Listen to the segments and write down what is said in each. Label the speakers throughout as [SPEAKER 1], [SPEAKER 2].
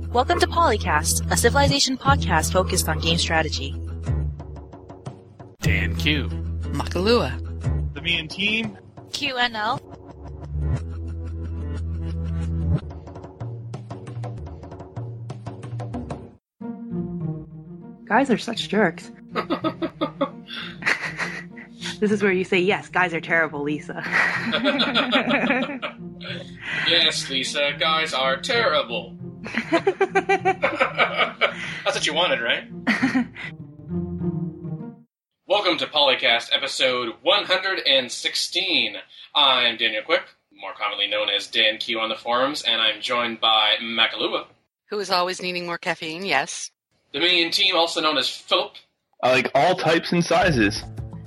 [SPEAKER 1] Welcome to Polycast, a Civilization podcast focused on game strategy.
[SPEAKER 2] Dan Q.
[SPEAKER 3] Makalua.
[SPEAKER 4] The Me and Team.
[SPEAKER 1] QNL. Guys are such jerks. This is where you say, yes, guys are terrible, Lisa.
[SPEAKER 2] Yes, Lisa, guys are terrible. That's what you wanted, right? Welcome to Polycast, episode 116. I'm Daniel Quick, more commonly known as Dan Q on the forums, and I'm joined by Makalua.
[SPEAKER 3] Who is always needing more caffeine, yes.
[SPEAKER 2] The Minion Team, also known as Philip.
[SPEAKER 4] I like all types and sizes.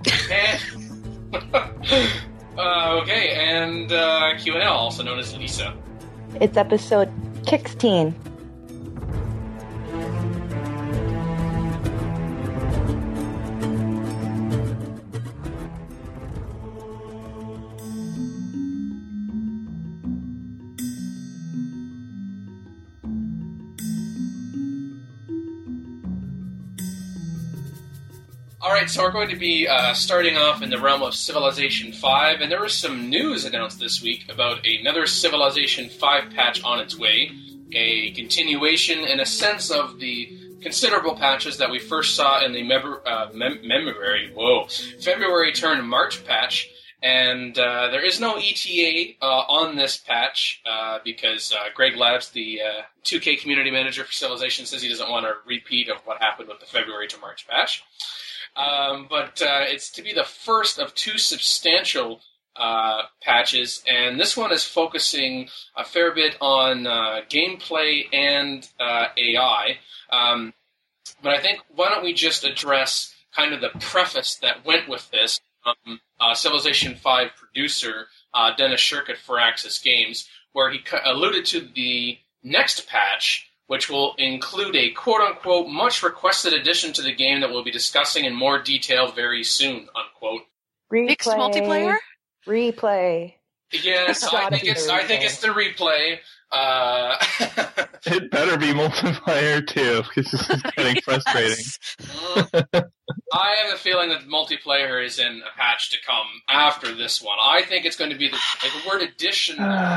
[SPEAKER 2] Okay, and QNL, also known as Lisa.
[SPEAKER 5] It's episode 16.
[SPEAKER 2] Alright, so we're going to be starting off in the realm of Civilization 5, and there was some news announced this week about another Civilization 5 patch on its way, a continuation in a sense of the considerable patches that we first saw in the February turned March patch, and there is no ETA on this patch because Greg Labs, the 2K community manager for Civilization, says he doesn't want a repeat of what happened with the February to March patch. But it's to be the first of two substantial patches, and this one is focusing a fair bit on gameplay and AI. But I think, why don't we just address kind of the preface that went with this from Civilization 5 producer Dennis Shirk at Firaxis Games, where he alluded to the next patch, which will include a quote-unquote much-requested addition to the game that we'll be discussing in more detail very soon, unquote.
[SPEAKER 3] Mixed multiplayer?
[SPEAKER 5] Replay.
[SPEAKER 2] Yes, I think it's the replay.
[SPEAKER 4] It better be multiplayer too, because this is getting frustrating.
[SPEAKER 2] I have a feeling that multiplayer is in a patch to come after this one. I think it's going to be the word addition.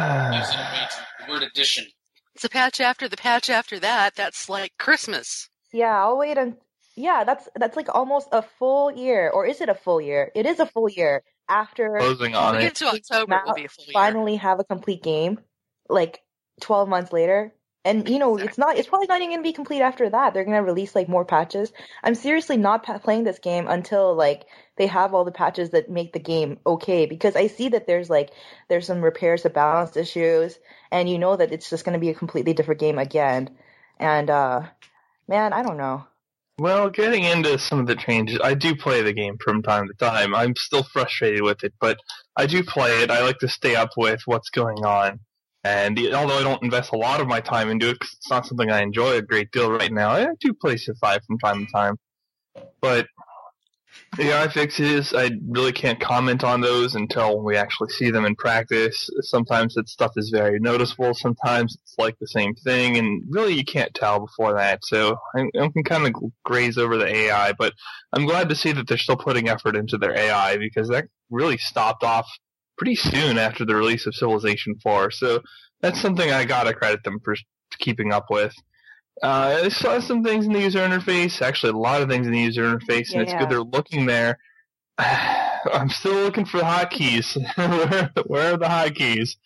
[SPEAKER 2] The word addition.
[SPEAKER 3] It's a patch after the patch after that. That's like Christmas.
[SPEAKER 5] Yeah, I'll wait that's like almost a full year. Or is it a full year? It is a full year after
[SPEAKER 4] Closing on
[SPEAKER 3] we
[SPEAKER 4] it.
[SPEAKER 3] get to October, it will be a full year.
[SPEAKER 5] Finally have a complete game, like 12 months later. And, it's probably not even going to be complete after that. They're going to release, like, more patches. I'm seriously not playing this game until, like, they have all the patches that make the game okay. Because I see that there's some repairs to balance issues. And you know that it's just going to be a completely different game again. And, man, I don't know.
[SPEAKER 4] Well, getting into some of the changes, I do play the game from time to time. I'm still frustrated with it, but I do play it. I like to stay up with what's going on. And although I don't invest a lot of my time into it, because it's not something I enjoy a great deal right now, I do play Civ 5 from time to time. But the AI fixes, I really can't comment on those until we actually see them in practice. Sometimes that stuff is very noticeable, sometimes it's like the same thing, and really you can't tell before that. So I can kind of graze over the AI, but I'm glad to see that they're still putting effort into their AI, because that really stopped off pretty soon after the release of Civilization 4, so that's something I gotta credit them for keeping up with. I saw some things in the user interface, actually a lot of things in the user interface, and it's good they're looking there. I'm still looking for the hotkeys. Where are the hotkeys?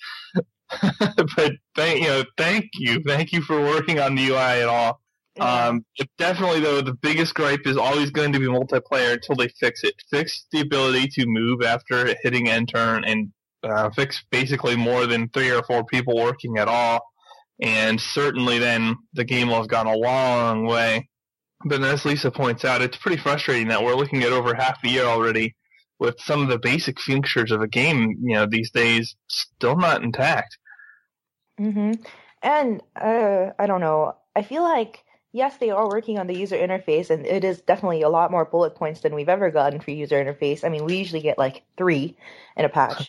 [SPEAKER 4] But thank you for working on the UI at all. But definitely, though, the biggest gripe is always going to be multiplayer until they fix it. Fix the ability to move after hitting enter, and fix basically more than 3 or 4 people working at all. And certainly then the game will have gone a long way. But as Lisa points out, it's pretty frustrating that we're looking at over half a year already with some of the basic features of a game, these days still not intact.
[SPEAKER 5] Mm-hmm. And I don't know. I feel like, yes, they are working on the user interface, and it is definitely a lot more bullet points than we've ever gotten for user interface. I mean, we usually get like 3 in a patch.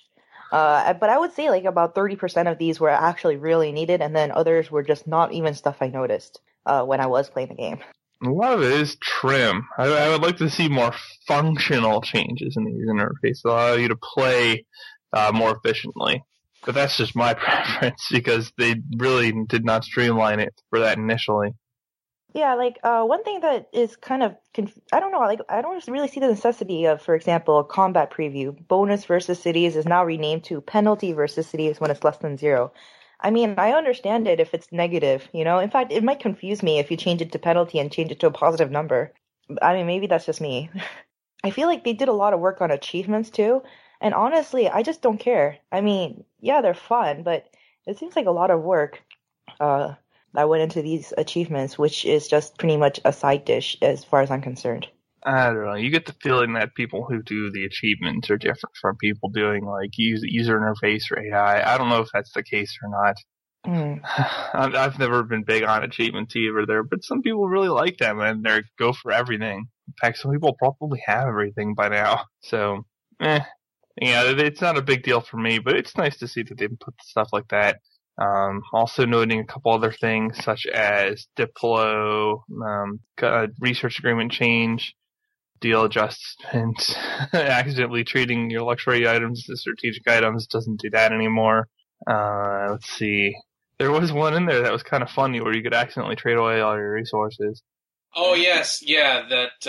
[SPEAKER 5] But I would say like about 30% of these were actually really needed, and then others were just not even stuff I noticed when I was playing the game.
[SPEAKER 4] A lot of it is trim. I would like to see more functional changes in the user interface to allow you to play more efficiently. But that's just my preference because they really did not streamline it for that initially.
[SPEAKER 5] Yeah, like one thing that is kind of I don't know, like I don't really see the necessity of, for example, a combat preview. Bonus versus cities is now renamed to penalty versus cities when it's less than 0. I mean, I understand it if it's negative, you know. In fact, it might confuse me if you change it to penalty and change it to a positive number. I mean, maybe that's just me. I feel like they did a lot of work on achievements too, and honestly, I just don't care. I mean, yeah, they're fun, but it seems like a lot of work that went into these achievements, which is just pretty much a side dish as far as I'm concerned.
[SPEAKER 4] I don't know. You get the feeling that people who do the achievements are different from people doing like user interface or AI. I don't know if that's the case or not. I've never been big on achievements either there, but some people really like them and they go for everything. In fact, some people probably have everything by now. So, yeah, it's not a big deal for me, but it's nice to see that they put stuff like that. Also noting a couple other things such as Diplo, research agreement change, deal adjustment, accidentally treating your luxury items as strategic items doesn't do that anymore. Let's see. There was one in there that was kind of funny where you could accidentally trade away all your resources.
[SPEAKER 2] Oh, yes, yeah,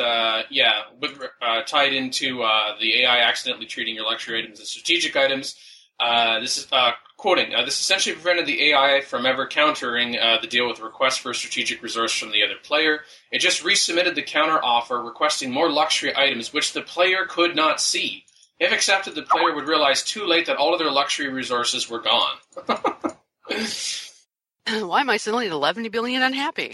[SPEAKER 2] tied into the AI accidentally treating your luxury items as strategic items. This is quoting. This essentially prevented the AI from ever countering the deal with a request for a strategic resource from the other player. It just resubmitted the counter offer requesting more luxury items, which the player could not see. If accepted, the player would realize too late that all of their luxury resources were gone.
[SPEAKER 3] Why am I suddenly 11 billion unhappy?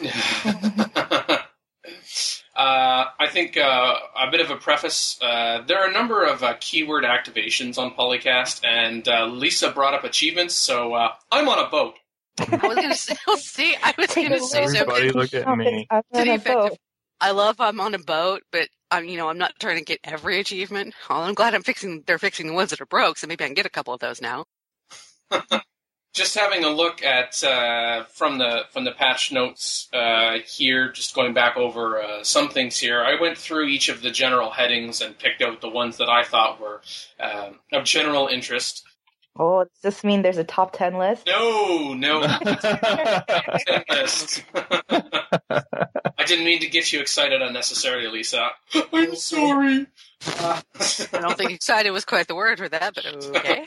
[SPEAKER 2] I think a bit of a preface. There are a number of keyword activations on Polycast, and Lisa brought up achievements, so I'm on a boat.
[SPEAKER 3] I was going to say,
[SPEAKER 4] Everybody look at me.
[SPEAKER 3] To be effective, I love I'm on a boat, but I'm not trying to get every achievement. Well, I'm glad they're fixing the ones that are broke, so maybe I can get a couple of those now.
[SPEAKER 2] Just having a look at from the patch notes here, just going back over some things here. I went through each of the general headings and picked out the ones that I thought were of general interest.
[SPEAKER 5] Oh, does this mean there's a top 10 list?
[SPEAKER 2] No. 10 list. I didn't mean to get you excited unnecessarily, Lisa. I'm sorry.
[SPEAKER 3] I don't think excited was quite the word for that, but okay.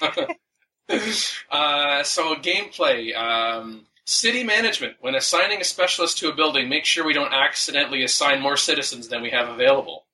[SPEAKER 2] So gameplay, city management. When assigning a specialist to a building, make sure we don't accidentally assign more citizens than we have available.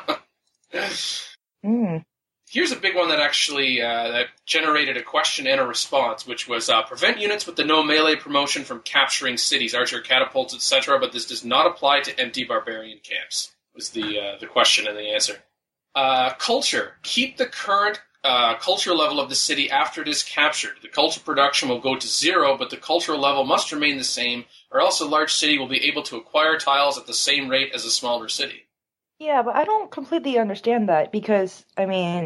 [SPEAKER 2] Here's a big one that actually that generated a question and a response, which was prevent units with the no melee promotion from capturing cities, archer catapults, etc. But this does not apply to empty barbarian camps. Was the question and the answer. Culture. Keep the current culture level of the city after it is captured. The culture production will go to 0, but the cultural level must remain the same, or else a large city will be able to acquire tiles at the same rate as a smaller city. Yeah,
[SPEAKER 5] but I don't completely understand that because, so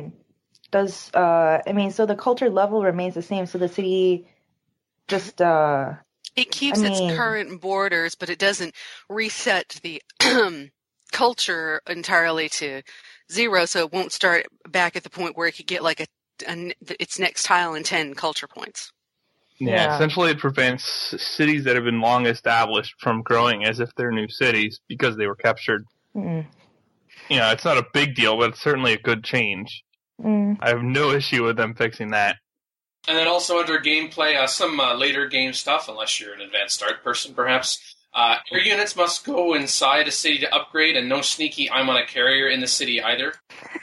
[SPEAKER 5] the culture level remains the same, so the city just,
[SPEAKER 3] It keeps its current borders, but it doesn't reset the culture entirely to 0, so it won't start back at the point where it could get like its next tile in 10 culture points.
[SPEAKER 4] Yeah, essentially it prevents cities that have been long established from growing as if they're new cities because they were captured. It's not a big deal, but it's certainly a good change. I have no issue with them fixing that.
[SPEAKER 2] And then also under gameplay, some later game stuff, unless you're an advanced start person perhaps. Air units must go inside a city to upgrade, and no sneaky I'm on a carrier in the city either.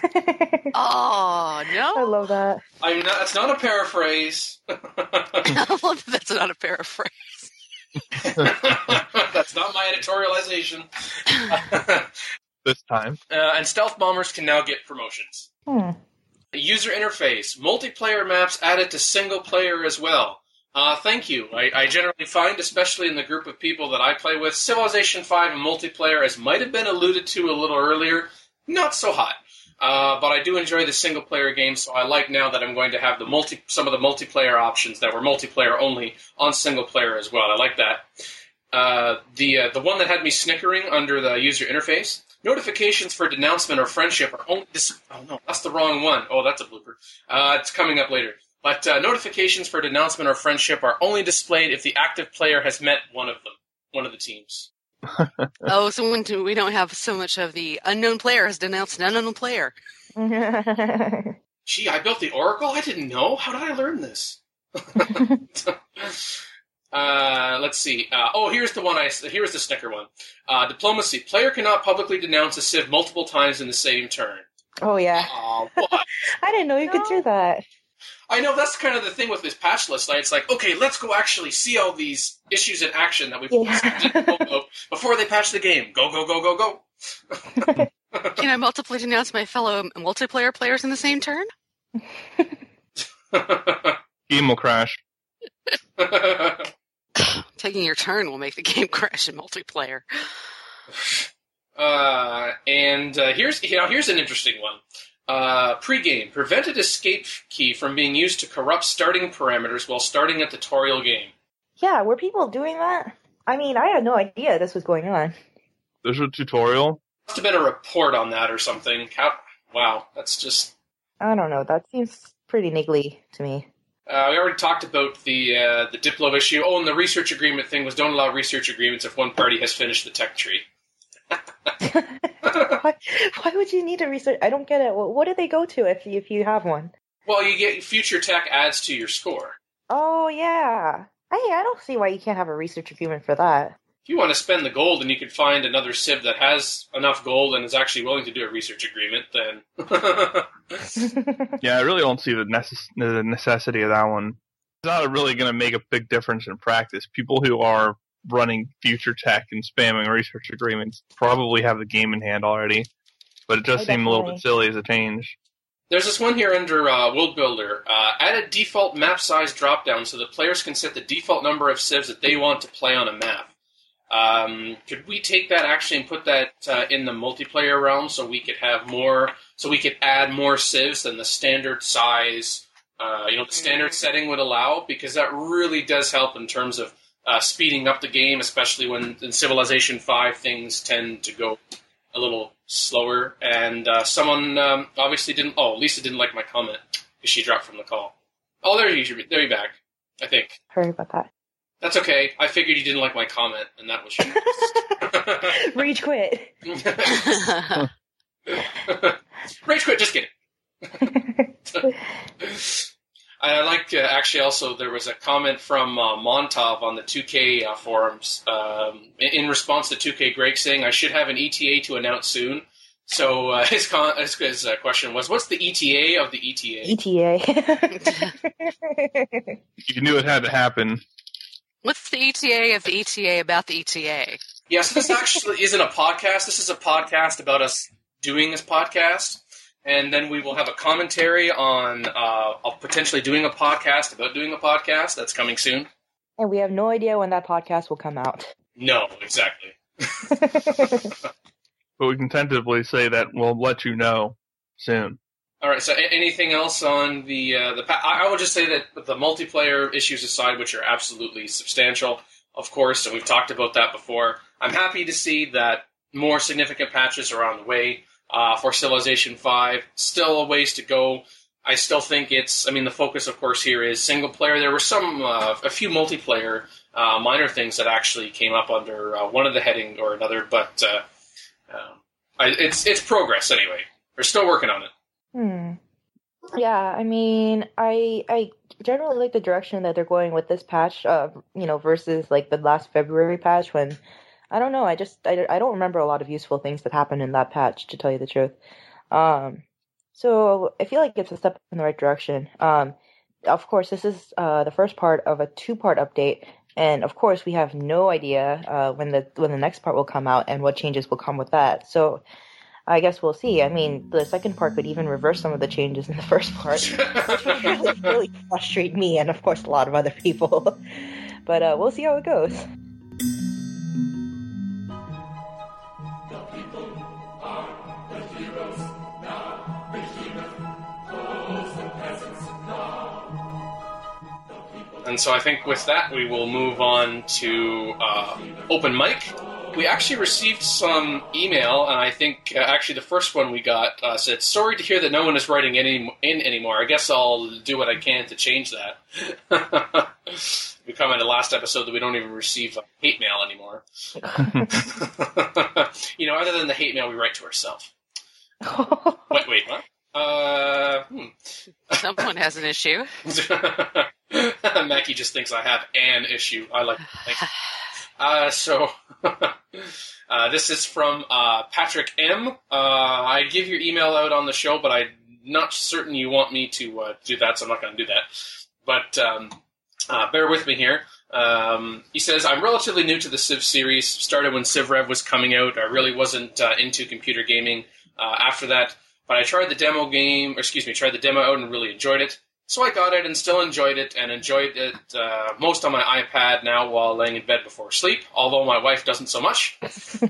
[SPEAKER 3] Oh, no.
[SPEAKER 5] I love that.
[SPEAKER 2] That's not a paraphrase.
[SPEAKER 3] I love that that's not a paraphrase.
[SPEAKER 2] That's not my editorialization.
[SPEAKER 4] This time.
[SPEAKER 2] And stealth bombers can now get promotions. User interface. Multiplayer maps added to single player as well. Thank you. I generally find, especially in the group of people that I play with, Civilization 5 multiplayer, as might have been alluded to a little earlier, not so hot. but I do enjoy the single-player game, so I like now that I'm going to have some of the multiplayer options that were multiplayer only on single-player as well. I like that. The one that had me snickering under the user interface, notifications for denouncement or friendship are only... Oh, no, that's the wrong one. Oh, that's a blooper. It's coming up later. But notifications for denouncement or friendship are only displayed if the active player has met one of the teams.
[SPEAKER 3] Oh, so when we don't have so much of the unknown player has denounced an unknown player.
[SPEAKER 2] Gee, I built the Oracle? I didn't know. How did I learn this? Let's see. Here's the snicker one. Diplomacy. Player cannot publicly denounce a civ multiple times in the same turn.
[SPEAKER 5] Oh, yeah.
[SPEAKER 2] What?
[SPEAKER 5] I didn't know you could do that.
[SPEAKER 2] I know, that's kind of the thing with this patch list. It's like, okay, let's go actually see all these issues in action that we didn't know about before they patch the game. Go, go, go, go, go.
[SPEAKER 3] Can I multiply denounce my fellow multiplayer players in the same turn?
[SPEAKER 4] Game will crash.
[SPEAKER 3] Taking your turn will make the game crash in multiplayer.
[SPEAKER 2] Here's an interesting one. Pre-game. Prevented escape key from being used to corrupt starting parameters while starting a tutorial game.
[SPEAKER 5] Yeah, were people doing that? I mean, I had no idea this was going on.
[SPEAKER 4] There's a tutorial?
[SPEAKER 2] Must have been a report on that or something. Wow, that's just...
[SPEAKER 5] I don't know, that seems pretty niggly to me.
[SPEAKER 2] We already talked about the Diplo issue. Oh, and the research agreement thing was don't allow research agreements if one party has finished the tech tree.
[SPEAKER 5] Why would you need a research? I don't get it. What do they go to if you have one?
[SPEAKER 2] Well, you get future tech adds to your score.
[SPEAKER 5] Oh, yeah. I don't see why you can't have a research agreement for that.
[SPEAKER 2] If you want to spend the gold and you can find another civ that has enough gold and is actually willing to do a research agreement, then...
[SPEAKER 4] Yeah, I really don't see the necessity of that one. It's not really going to make a big difference in practice. People who are running future tech and spamming research agreements probably have the game in hand already, but it does seem a little bit silly as a change.
[SPEAKER 2] There's this one here under World Builder. Add a default map size dropdown so that players can set the default number of civs that they want to play on a map. Could we take that actually and put that in the multiplayer realm so we could add more civs than the standard size, the standard setting would allow? Because that really does help in terms of speeding up the game, especially when in Civilization 5 things tend to go a little slower. And someone obviously didn't... Oh, Lisa didn't like my comment because she dropped from the call. Oh, there you're back, I think.
[SPEAKER 5] Sorry about that.
[SPEAKER 2] That's okay. I figured you didn't like my comment, and that was your
[SPEAKER 5] Rage quit.
[SPEAKER 2] Rage quit, just kidding. I like, actually, also, there was a comment from Montov on the 2K forums in response to 2K Greg saying, I should have an ETA to announce soon. So his question was, what's the ETA of the ETA?
[SPEAKER 5] ETA.
[SPEAKER 4] You knew it had to happen.
[SPEAKER 3] What's the ETA of the ETA about the ETA?
[SPEAKER 2] Yeah, so this actually isn't a podcast. This is a podcast about us doing this podcast. And then we will have a commentary on potentially doing a podcast about doing a podcast. That's coming soon.
[SPEAKER 5] And we have no idea when that podcast will come out.
[SPEAKER 2] No, exactly.
[SPEAKER 4] But we can tentatively say that we'll let you know soon.
[SPEAKER 2] All right, so anything else on the I would just say that the multiplayer issues aside, which are absolutely substantial, of course, and we've talked about that before, I'm happy to see that more significant patches are on the way for Civilization 5. Still a ways to go. I still think the focus, of course, here is single player. There were a few multiplayer minor things that actually came up under one of the heading or another, but it's progress anyway. They're still working on it.
[SPEAKER 5] Yeah, I mean, I generally like the direction that they're going with this patch, versus like the last February patch when, I don't know, I don't remember a lot of useful things that happened in that patch, to tell you the truth. So I feel like it's a step in the right direction. Of course, this is the first part of a 2-part update, and of course we have no idea when the next part will come out and what changes will come with that. So I guess we'll see. I mean, the second part could even reverse some of the changes in the first part, which would really frustrate me and, of course, a lot of other people. But we'll see how it goes.
[SPEAKER 6] The people are the heroes now.
[SPEAKER 2] And so I think with that, we will move on to open mic. We actually received some email, and I think actually the first one we got said, "Sorry to hear that no one is writing in anymore. I guess I'll do what I can to change that." We commented last episode that we don't even receive hate mail anymore. Other than the hate mail we write to ourselves. Wait, what?
[SPEAKER 3] Someone has an issue.
[SPEAKER 2] Mackie just thinks I have an issue. I like this is from Patrick M. I give your email out on the show, but I'm not certain you want me to do that, so I'm not going to do that. But bear with me here. He says, I'm relatively new to the Civ series. Started when Civ Rev was coming out. I really wasn't into computer gaming after that. But I tried the demo out and really enjoyed it. So I got it and still enjoyed it, and enjoyed it most on my iPad now while laying in bed before sleep, although my wife doesn't so much.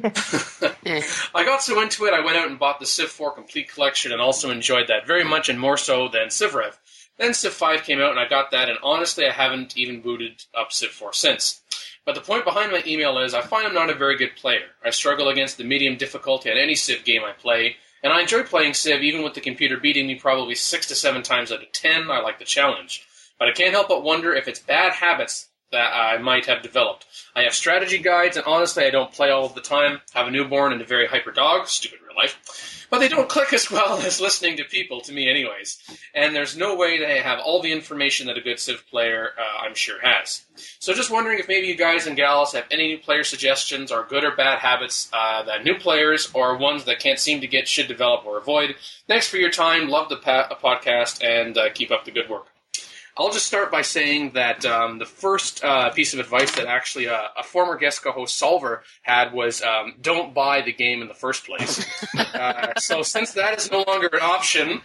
[SPEAKER 2] I got so into it, I went out and bought the Civ 4 Complete Collection and also enjoyed that very much, and more so than Civ Rev. Then Civ 5 came out and I got that, and honestly I haven't even booted up Civ 4 since. But the point behind my email is I find I'm not a very good player. I struggle against the medium difficulty at any Civ game I play, and I enjoy playing Civ even with the computer beating me probably 6 to 7 times out of 10. I like the challenge. But I can't help but wonder if it's bad habits that I might have developed. I have strategy guides, and honestly I don't play all of the time. I have a newborn and a very hyper dog, stupid real life. But they don't click as well as listening to people, to me anyways. And there's no way they have all the information that a good Civ player, I'm sure, has. So just wondering if maybe you guys and gals have any new player suggestions or good or bad habits that new players or ones that can't seem to get should develop or avoid. Thanks for your time. Love the podcast, and keep up the good work. I'll just start by saying that the first piece of advice that actually a former guest co-host Solver had was don't buy the game in the first place. So since that is no longer an option...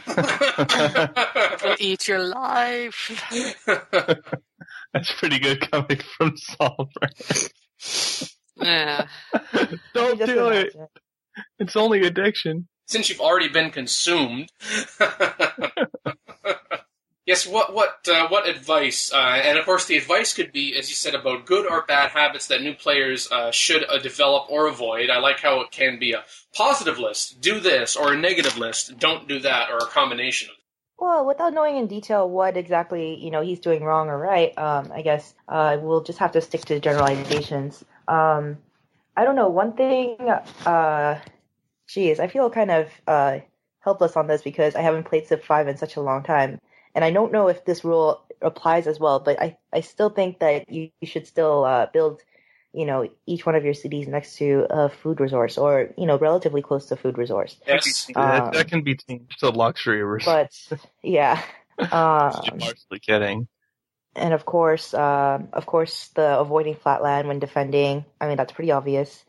[SPEAKER 3] Eat your life.
[SPEAKER 4] That's pretty good coming from Solver.
[SPEAKER 3] Yeah.
[SPEAKER 4] Don't do it. It's only addiction.
[SPEAKER 2] Since you've already been consumed... Yes, what advice? And of course, the advice could be, as you said, about good or bad habits that new players should develop or avoid. I like how it can be a positive list, do this, or a negative list, don't do that, or a combination of them.
[SPEAKER 5] Well, without knowing in detail what exactly he's doing wrong or right, I guess we'll just have to stick to generalizations. I don't know. One thing, I feel kind of helpless on this because I haven't played Civ 5 in such a long time. And I don't know if this rule applies as well, but I still think that you should still build, each one of your cities next to a food resource or, relatively close to a food resource.
[SPEAKER 2] Yes.
[SPEAKER 4] That can be changed to luxury resource.
[SPEAKER 5] But, yeah.
[SPEAKER 4] Partially kidding.
[SPEAKER 5] And of course, the avoiding flat land when defending. I mean, that's pretty obvious.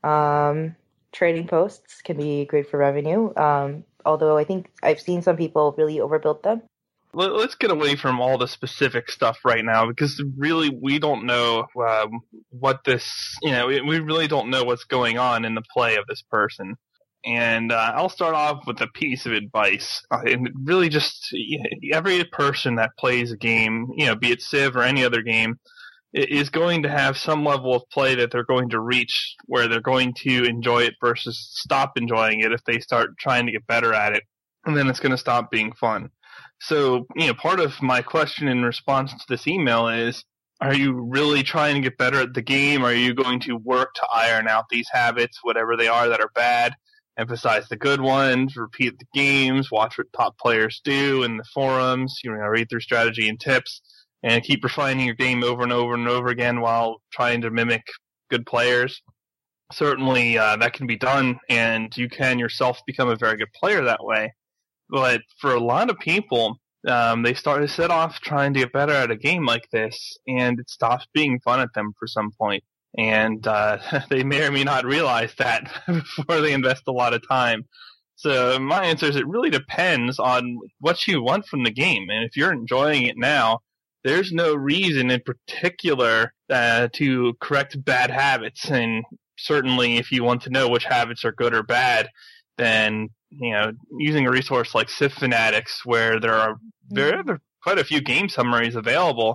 [SPEAKER 5] Trading posts can be great for revenue. Although I think I've seen some people really overbuild them.
[SPEAKER 4] Let's get away from all the specific stuff right now because really we don't know what this, we really don't know what's going on in the play of this person. And I'll start off with a piece of advice. And really just every person that plays a game, be it Civ or any other game, is going to have some level of play that they're going to reach where they're going to enjoy it versus stop enjoying it if they start trying to get better at it. And then it's going to stop being fun. So, part of my question in response to this email is, are you really trying to get better at the game? Are you going to work to iron out these habits, whatever they are that are bad, emphasize the good ones, repeat the games, watch what top players do in the forums, read through strategy and tips, and keep refining your game over and over and over again while trying to mimic good players? Certainly, that can be done, and you can yourself become a very good player that way. But for a lot of people, they set off trying to get better at a game like this, and it stops being fun at them for some point. And they may or may not realize that before they invest a lot of time. So my answer is it really depends on what you want from the game. And if you're enjoying it now, there's no reason in particular to correct bad habits. And certainly if you want to know which habits are good or bad, then using a resource like Civ Fanatics, where there are quite a few game summaries available,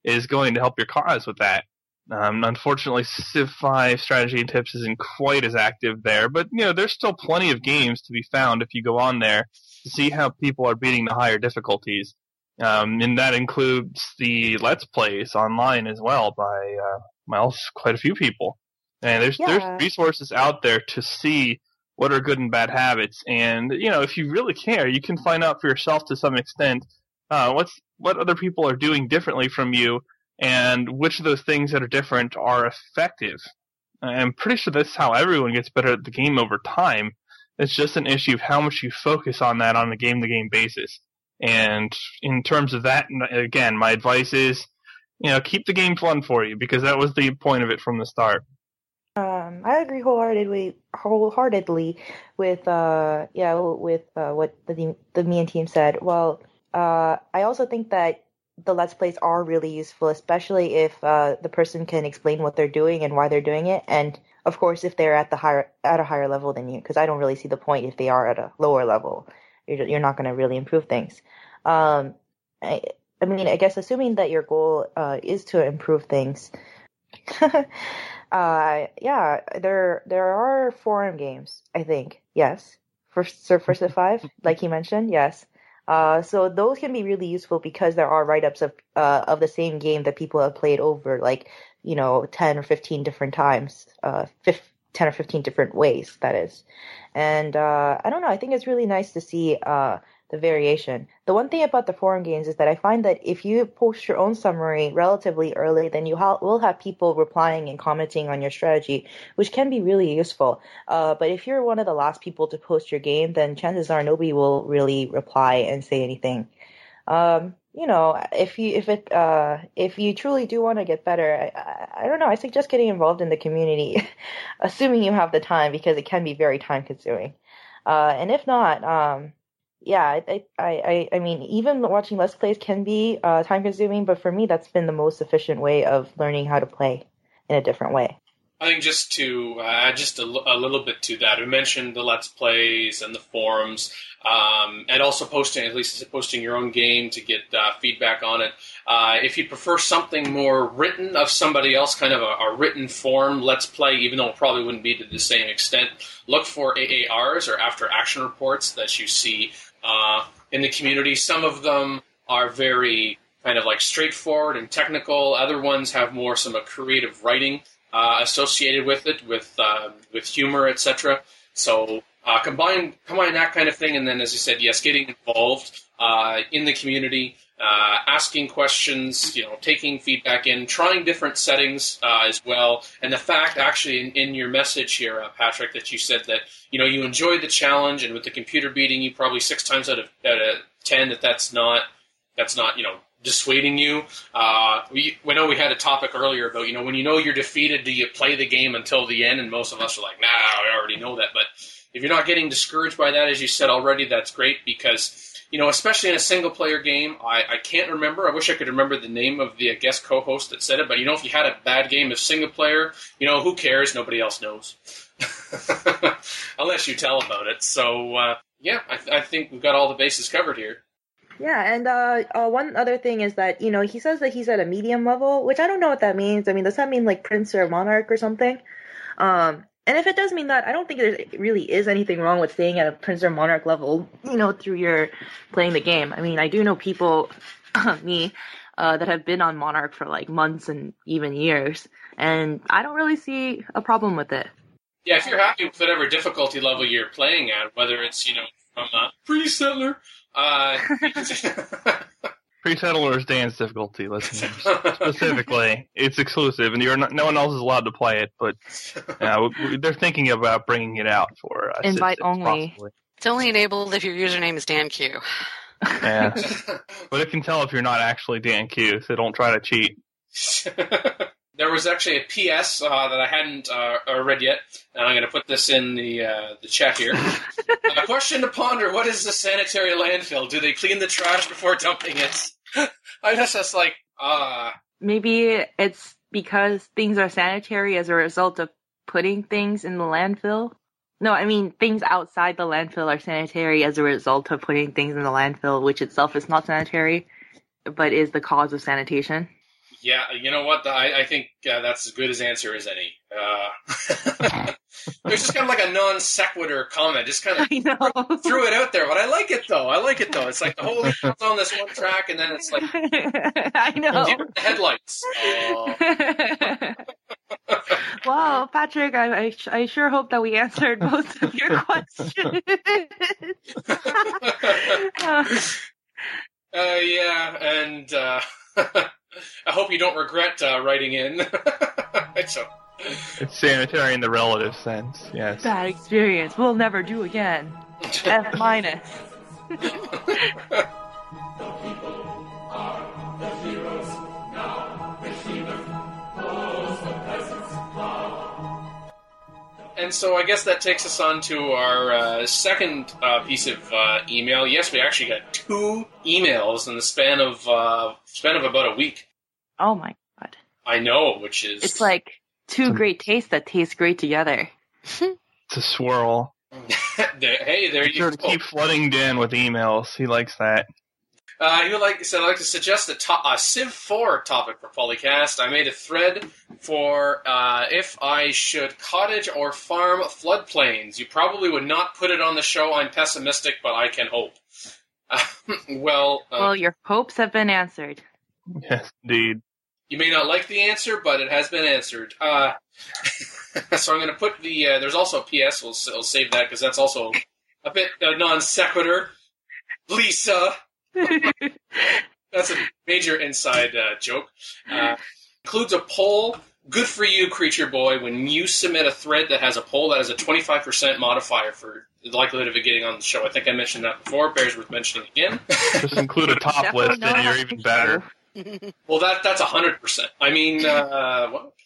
[SPEAKER 4] is going to help your cause with that. Unfortunately, Civ 5 Strategy and Tips isn't quite as active there, but there's still plenty of games to be found if you go on there to see how people are beating the higher difficulties. And that includes the Let's Plays online as well by quite a few people. And there's resources out there to see what are good and bad habits. And if you really care, you can find out for yourself to some extent what other people are doing differently from you, and which of those things that are different are effective. I'm pretty sure that's how everyone gets better at the game over time. It's just an issue of how much you focus on that on a game-to-game basis. And in terms of that, again, my advice is, keep the game fun for you, because that was the point of it from the start.
[SPEAKER 5] I agree wholeheartedly with what the me and team said. Well, I also think that the Let's Plays are really useful, especially if the person can explain what they're doing and why they're doing it, and of course if they're at a higher level than you, because I don't really see the point if they are at a lower level. You're not going to really improve things. I mean, I guess assuming that your goal is to improve things, there are forum games, I think. Yes, for Civ 5, like he mentioned, yes. So those can be really useful because there are write-ups of the same game that people have played over 10 or 15 different times, 10 or 15 different ways, that is. And I don't know, I think it's really nice to see the variation. The one thing about the forum games is that I find that if you post your own summary relatively early, then you will have people replying and commenting on your strategy, which can be really useful. But if you're one of the last people to post your game, then chances are nobody will really reply and say anything. If you truly do want to get better, I don't know, I suggest getting involved in the community, assuming you have the time, because it can be very time consuming. And if not, I mean, even watching Let's Plays can be time consuming, but for me, that's been the most efficient way of learning how to play in a different way.
[SPEAKER 2] I think just to add just a little bit to that, we mentioned the Let's Plays and the forums, and also posting your own game to get feedback on it. If you prefer something more written of somebody else, kind of a written form Let's Play, even though it probably wouldn't be to the same extent, look for AARs, or after action reports, that you see in the community. Some of them are very kind of like straightforward and technical. Other ones have more some creative writing associated with it, with humor, etc. So combine that kind of thing, and then, as you said, yes, getting involved in the community, asking questions, taking feedback in, trying different settings as well. And the fact, actually, in your message here, Patrick, that you said that you enjoyed the challenge, and with the computer beating you probably 6 times out of 10, that's not dissuading you. We know we had a topic earlier about, when you're defeated, do you play the game until the end? And most of us are like, nah, I already know that. But if you're not getting discouraged by that, as you said already, that's great, because, especially in a single-player game, I can't remember. I wish I could remember the name of the guest co-host that said it, but, if you had a bad game of single-player, who cares? Nobody else knows. Unless you tell about it. So, I think we've got all the bases covered here.
[SPEAKER 5] Yeah, and one other thing is that, he says that he's at a medium level, which I don't know what that means. I mean, does that mean like Prince or Monarch or something? And if it does mean that, I don't think there really is anything wrong with staying at a Prince or Monarch level, through your playing the game. I mean, I do know people, me, that have been on Monarch for like months and even years, and I don't really see a problem with it.
[SPEAKER 2] Yeah, if you're happy with whatever difficulty level you're playing at, whether it's, from a pre-settler,
[SPEAKER 4] Pre-Settler's Dan's difficulty, listeners. Specifically, it's exclusive, and no one else is allowed to play it. But they're thinking about bringing it out for us.
[SPEAKER 5] Invite only.
[SPEAKER 4] Possibly.
[SPEAKER 3] It's only enabled if your username is DanQ.
[SPEAKER 4] Yeah, but it can tell if you're not actually DanQ, so don't try to cheat.
[SPEAKER 2] There was actually a PS that I hadn't read yet, and I'm going to put this in the chat here. A question to ponder: what is the sanitary landfill? Do they clean the trash before dumping it? I was just like,
[SPEAKER 5] Maybe it's because things are sanitary as a result of putting things in the landfill? No, I mean, things outside the landfill are sanitary as a result of putting things in the landfill, which itself is not sanitary, but is the cause of sanitation.
[SPEAKER 2] Yeah, you know what? I think that's as good as answer as any. There's just kind of like a non sequitur comment, just kind of threw it out there. But I like it though. It's like the whole email's on this one track, and then it's like
[SPEAKER 5] I know.
[SPEAKER 2] the headlights.
[SPEAKER 5] Wow, Patrick, I sure hope that we answered most of your questions.
[SPEAKER 2] Yeah, and I hope you don't regret writing in. So.
[SPEAKER 4] It's sanitary in the relative sense, yes.
[SPEAKER 5] Bad experience. We'll never do again. F minus.
[SPEAKER 2] And so I guess that takes us on to our second piece of email. Yes, we actually got 2 emails in the span of about a week.
[SPEAKER 5] Oh my god.
[SPEAKER 2] I know, which is...
[SPEAKER 5] It's like 2 great tastes that taste great together.
[SPEAKER 4] It's a swirl.
[SPEAKER 2] Hey, there you go.
[SPEAKER 4] Keep flooding Dan with emails. He likes that.
[SPEAKER 2] He would like to suggest a Civ 4 topic for Polycast. I made a thread for if I should cottage or farm floodplains. You probably would not put it on the show. I'm pessimistic, but I can hope. Well,
[SPEAKER 5] your hopes have been answered.
[SPEAKER 4] Yes, indeed.
[SPEAKER 2] You may not like the answer, but it has been answered. So I'm going to put the... there's also a PS. We'll save that because that's also a bit non sequitur. Lisa... That's a major inside joke. Includes a poll. Good for you, Creature Boy. When you submit a thread that has a poll, that has a 25% modifier for the likelihood of it getting on the show. I think I mentioned that before. Bears worth mentioning again.
[SPEAKER 4] Just include a top list, and you're even better.
[SPEAKER 2] Well, that's 100%. I mean, what?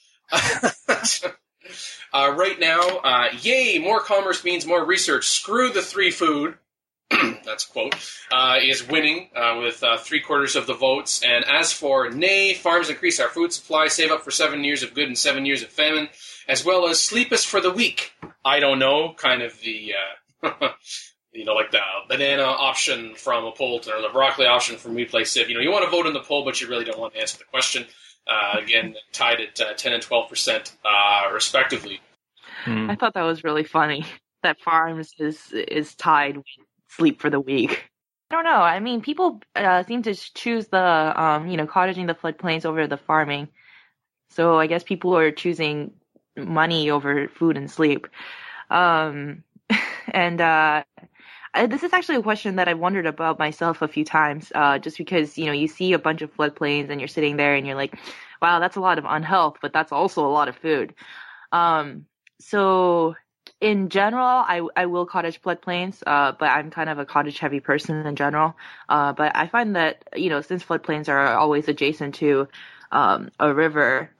[SPEAKER 2] Right now, yay! More commerce means more research. Screw the 3 food. That's a quote, is winning with 3/4 of the votes. And as for nay, farms increase our food supply, save up for 7 years of good and 7 years of famine, as well as sleep is for the weak. I don't know, kind of the, like the banana option from a poll or the broccoli option from We Play Civ. You want to vote in the poll, but you really don't want to answer the question. Again, tied at 10 and 12%, respectively.
[SPEAKER 5] I thought that was really funny. That farms is tied with sleep for the weak. I don't know. I mean, people seem to choose the, cottaging the floodplains over the farming. So I guess people are choosing money over food and sleep. And this is actually a question that I've wondered about myself a few times, just because, you see a bunch of floodplains and you're sitting there and you're like, wow, that's a lot of unhealth, but that's also a lot of food. So in general, I will cottage floodplains, but I'm kind of a cottage-heavy person in general. But I find that, since floodplains are always adjacent to a river,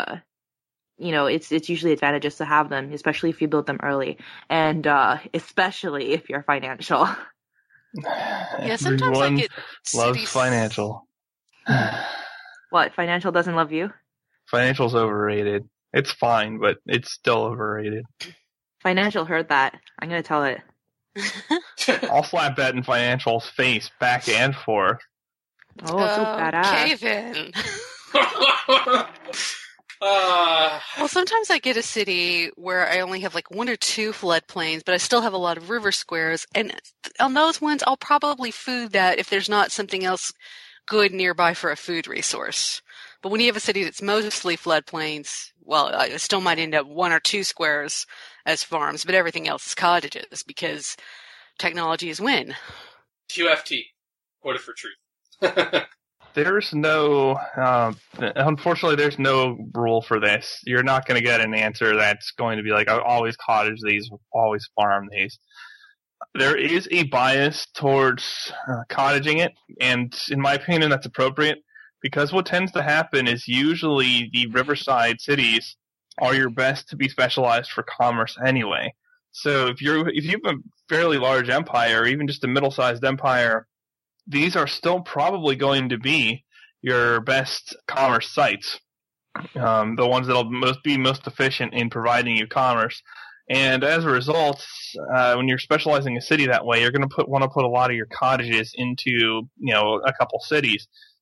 [SPEAKER 5] it's usually advantageous to have them, especially if you build them early, and especially if you're financial.
[SPEAKER 3] Yeah, sometimes I get
[SPEAKER 4] loves financial.
[SPEAKER 5] What, financial doesn't love you?
[SPEAKER 4] Financial's overrated. It's fine, but it's still overrated.
[SPEAKER 5] Financial heard that. I'm going to tell it.
[SPEAKER 4] I'll slap that in Financial's face, back and forth.
[SPEAKER 5] Oh, so badass.
[SPEAKER 3] Okay, then. Well, sometimes I get a city where I only have like 1 or 2 floodplains, but I still have a lot of river squares. And on those ones, I'll probably food that if there's not something else good nearby for a food resource. But when you have a city that's mostly floodplains, well, I still might end up 1 or 2 squares as farms, but everything else is cottages because technology is win.
[SPEAKER 2] QFT, quoted for truth.
[SPEAKER 4] There's no, unfortunately, there's no rule for this. You're not going to get an answer that's going to be like, I'll always cottage these, always farm these. There is a bias towards cottaging it, and in my opinion, that's appropriate, because what tends to happen is usually the riverside cities are your best to be specialized for commerce anyway. So if you have a fairly large empire, or even just a middle-sized empire, these are still probably going to be your best commerce sites, the ones that'll be most efficient in providing you commerce. And as a result, when you're specializing a city that way, you're going to want to put a lot of your cottages into, a couple cities.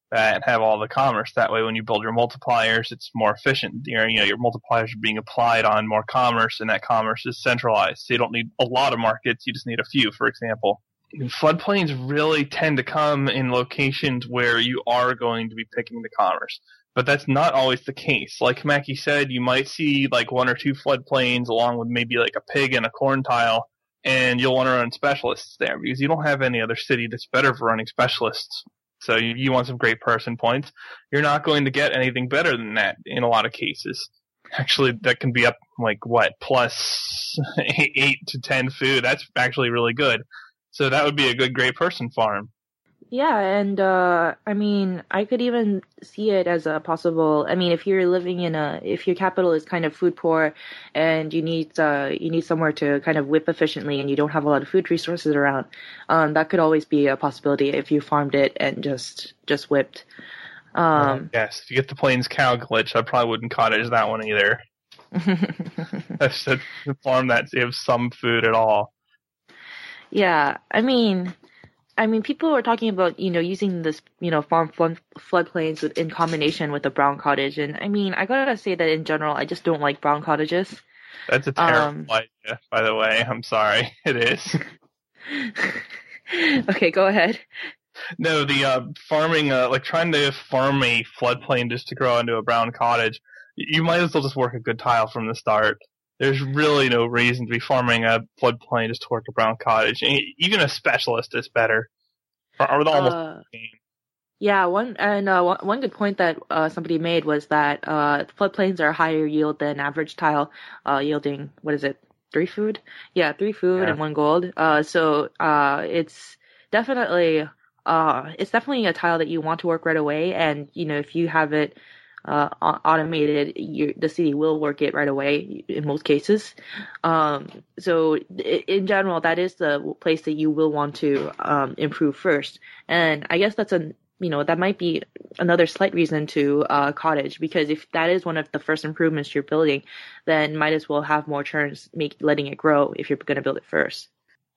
[SPEAKER 4] that and have all the commerce. That way, when you build your multipliers, it's more efficient. Your multipliers are being applied on more commerce, and that commerce is centralized. So you don't need a lot of markets; you just need a few, for example. And floodplains really tend to come in locations where you are going to be picking the commerce. But that's not always the case. Like Mackie said, you might see like 1 or 2 floodplains along with maybe like a pig and a corn tile, and you'll want to run specialists there because you don't have any other city that's better for running specialists. So you want some great person points. You're not going to get anything better than that in a lot of cases. Actually, that can be up like plus 8 to 10 food. That's actually really good. So that would be a good great person farm.
[SPEAKER 5] Yeah, and I mean, I could even see it as a possible. I mean, if you're living if your capital is kind of food poor, and you need somewhere to kind of whip efficiently, and you don't have a lot of food resources around, that could always be a possibility if you farmed it and just whipped.
[SPEAKER 4] Yes, if you get the Plains Cow glitch, I probably wouldn't cottage that one either. That's a farm that gives some food at all.
[SPEAKER 5] Yeah, I mean, people were talking about, using this, farm floodplains in combination with a brown cottage. And I mean, I gotta say that in general, I just don't like brown cottages.
[SPEAKER 4] That's a terrible idea, by the way. I'm sorry. It is.
[SPEAKER 5] Okay, go ahead.
[SPEAKER 4] No, the farming, trying to farm a floodplain just to grow into a brown cottage, you might as well just work a good tile from the start. There's really no reason to be farming a floodplain just to work a brown cottage. Even a specialist is better. Or almost the same.
[SPEAKER 5] Yeah, one good point that somebody made was that floodplains are higher yield than average tile, yielding, 3 food? Yeah, 3 food and 1 gold. So it's definitely a tile that you want to work right away, and if you have it automated, the city will work it right away in most cases. So in general, that is the place that you will want to improve first. And I guess that might be another slight reason to cottage, because if that is one of the first improvements you're building, then might as well have more turns letting it grow if you're going to build it first.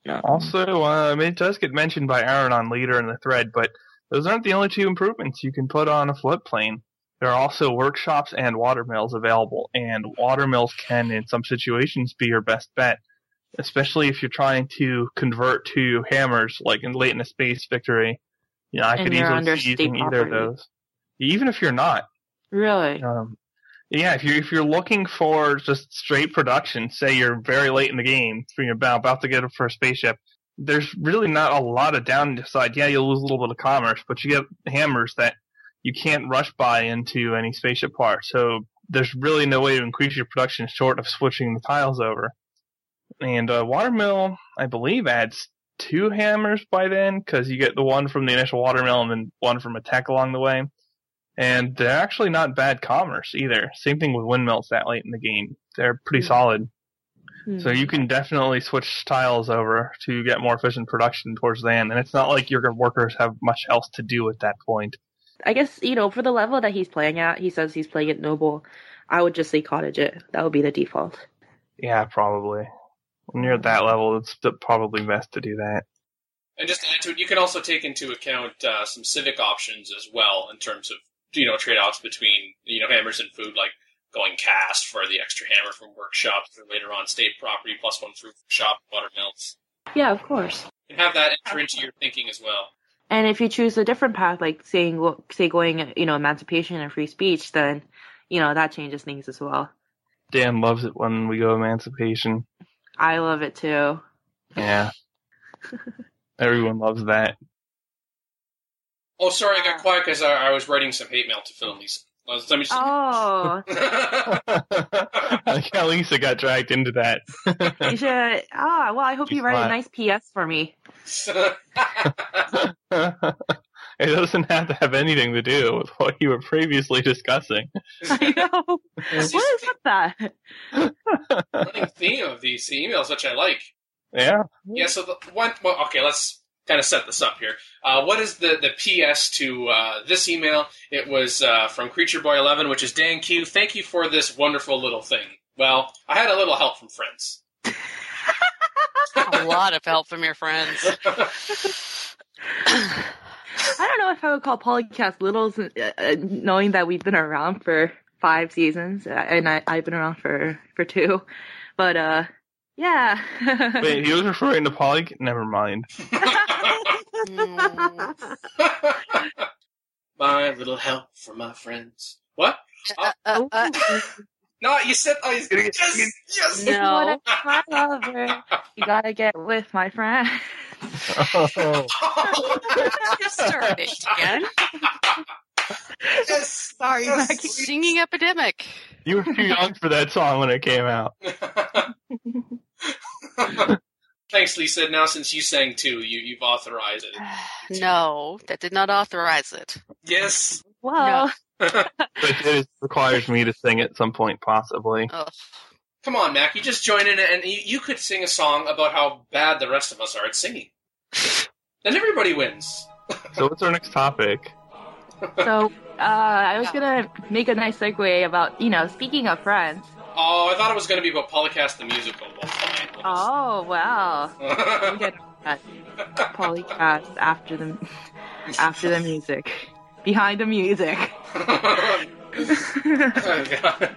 [SPEAKER 4] Also, it does get mentioned by Aaron on Leader in the thread, but those aren't the only 2 improvements you can put on a floodplain. There are also workshops and watermills available, and watermills can, in some situations, be your best bet, especially if you're trying to convert to hammers, like late in a space victory. I could easily see using either of those. Even if you're not.
[SPEAKER 5] Really?
[SPEAKER 4] Yeah, if you're looking for just straight production, say you're very late in the game, you're about to get up for a spaceship, there's really not a lot of downside. Yeah, you'll lose a little bit of commerce, but you get hammers that you can't rush by into any spaceship part. So there's really no way to increase your production short of switching the tiles over. And Watermill, I believe, adds 2 hammers by then, because you get the one from the initial Watermill and then one from a tech along the way. And they're actually not bad commerce either. Same thing with windmills that late in the game. They're pretty solid. So you can definitely switch tiles over to get more efficient production towards the end. And it's not like your workers have much else to do at that point.
[SPEAKER 5] I guess, for the level that he's playing at, he says he's playing at Noble, I would just say cottage it. That would be the default.
[SPEAKER 4] Yeah, probably. When you're at that level, it's probably best to do that.
[SPEAKER 2] And just to add to it, you can also take into account some civic options as well in terms of, trade-offs between, hammers and food, like going cast for the extra hammer from workshops or later on state property plus 1 through shop watermills.
[SPEAKER 5] Yeah, of course.
[SPEAKER 2] You can have that enter into your thinking as well.
[SPEAKER 5] And if you choose a different path, like say going, emancipation and free speech, then, that changes things as well.
[SPEAKER 4] Dan loves it when we go emancipation.
[SPEAKER 5] I love it too.
[SPEAKER 4] Yeah. Everyone loves that.
[SPEAKER 2] Oh, sorry, I got quiet because I was writing some hate mail to Phil and Lisa.
[SPEAKER 5] Oh.
[SPEAKER 4] Like how Lisa got dragged into that.
[SPEAKER 5] You should. Well, I hope you write a nice PS for me.
[SPEAKER 4] It doesn't have to have anything to do with what you were previously discussing.
[SPEAKER 5] I know. What is with that?
[SPEAKER 2] Running theme of these emails, which I like.
[SPEAKER 4] Yeah.
[SPEAKER 2] Yeah, so let's kind of set this up here. What is the PS to this email? It was from CreatureBoy11, which is Dan Q. Thank you for this wonderful little thing. Well, I had a little help from friends.
[SPEAKER 3] A lot of help from your friends.
[SPEAKER 5] I don't know if I would call Polycast little, knowing that we've been around for 5 seasons, and I've been around for 2. But, yeah.
[SPEAKER 4] Wait, he was referring to Never mind.
[SPEAKER 2] My little help from my friends. What? No, you said, yes, yes.
[SPEAKER 5] If you want to be my lover, you gotta get with my friend.
[SPEAKER 4] Oh.
[SPEAKER 3] You started again.
[SPEAKER 2] Yes.
[SPEAKER 5] Sorry,
[SPEAKER 2] Yes.
[SPEAKER 5] Maggie.
[SPEAKER 3] Singing epidemic.
[SPEAKER 4] You were too young for that song when it came out.
[SPEAKER 2] Thanks, Lisa. Now, since you sang too, you've authorized it.
[SPEAKER 3] No, that did not authorize it.
[SPEAKER 2] Yes.
[SPEAKER 5] Well,
[SPEAKER 4] But it requires me to sing at some point, possibly.
[SPEAKER 3] Ugh.
[SPEAKER 2] Come on, Mac. You just join in, and you could sing a song about how bad the rest of us are at singing. Then everybody wins.
[SPEAKER 4] So what's our next topic?
[SPEAKER 5] so, I was gonna make a nice segue about, speaking of friends.
[SPEAKER 2] Oh, I thought it was going to be about Polycast the musical. Well, fine.
[SPEAKER 5] Oh, wow. We get that Polycast after the music. Behind the music.
[SPEAKER 2] Oh, God.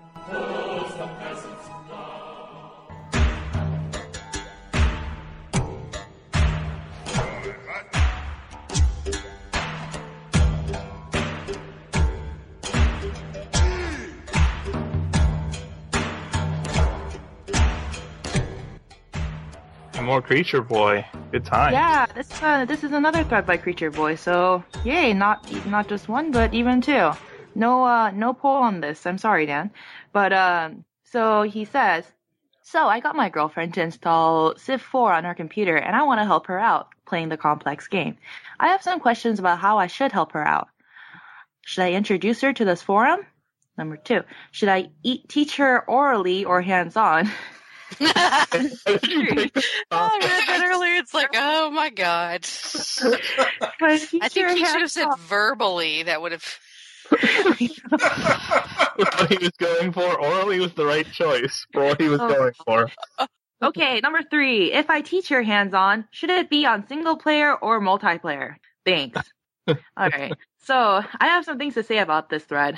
[SPEAKER 4] More Creature Boy. Good time.
[SPEAKER 5] Yeah, this is another thread by Creature Boy. So yay, not just one, but even 2. No poll on this. I'm sorry, Dan. But so he says, so I got my girlfriend to install Civ 4 on her computer, and I want to help her out playing the complex game. I have some questions about how I should help her out. Should I introduce her to this forum? Number 2, should I teach her orally or hands-on?
[SPEAKER 3] I read that earlier. It's like, oh my god. I think he should have said verbally. That would have.
[SPEAKER 4] What he was going for, orally was the right choice for what he was going for.
[SPEAKER 5] Okay, number 3. If I teach her hands-on, should it be on single player or multiplayer? Thanks. Alright, so I have some things to say about this thread.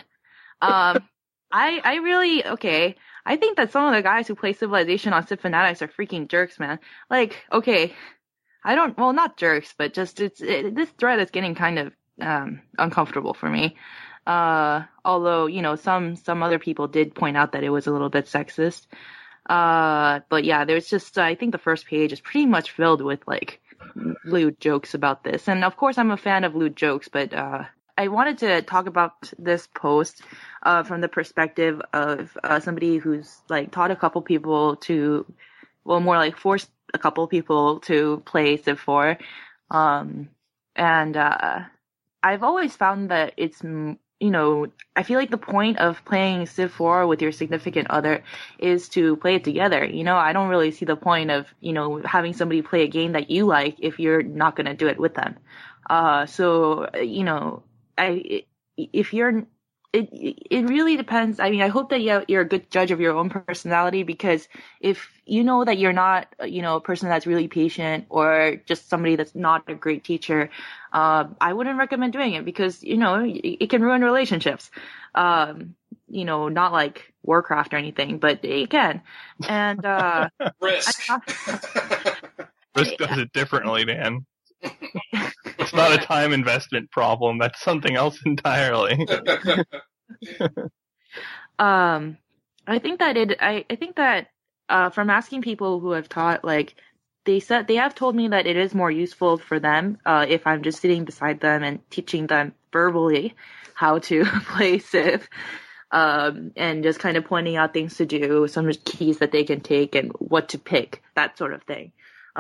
[SPEAKER 5] I think that some of the guys who play Civilization on Civ Fanatics are freaking jerks, man. Like, okay, not jerks, but just, this thread is getting kind of, uncomfortable for me. Although, some other people did point out that it was a little bit sexist. But yeah, there's just, I think the first page is pretty much filled with, like, lewd jokes about this. And of course I'm a fan of lewd jokes, but, I wanted to talk about this post from the perspective of somebody who's like taught a couple people to, well, more like forced a couple people to play Civ 4. And I've always found that it's, I feel like the point of playing Civ 4 with your significant other is to play it together. I don't really see the point of, having somebody play a game that you like if you're not going to do it with them. It really depends. I mean, I hope that you're a good judge of your own personality, because if you know that you're not, a person that's really patient or just somebody that's not a great teacher, I wouldn't recommend doing it, because, it can ruin relationships. Not like Warcraft or anything, but it can. And,
[SPEAKER 2] Risk.
[SPEAKER 4] Risk does it differently, Dan. It's not a time investment problem. That's something else entirely.
[SPEAKER 5] I think that from asking people who have taught, like, they have told me that it is more useful for them if I'm just sitting beside them and teaching them verbally how to play Civ, and just kind of pointing out things to do, some keys that they can take and what to pick, that sort of thing.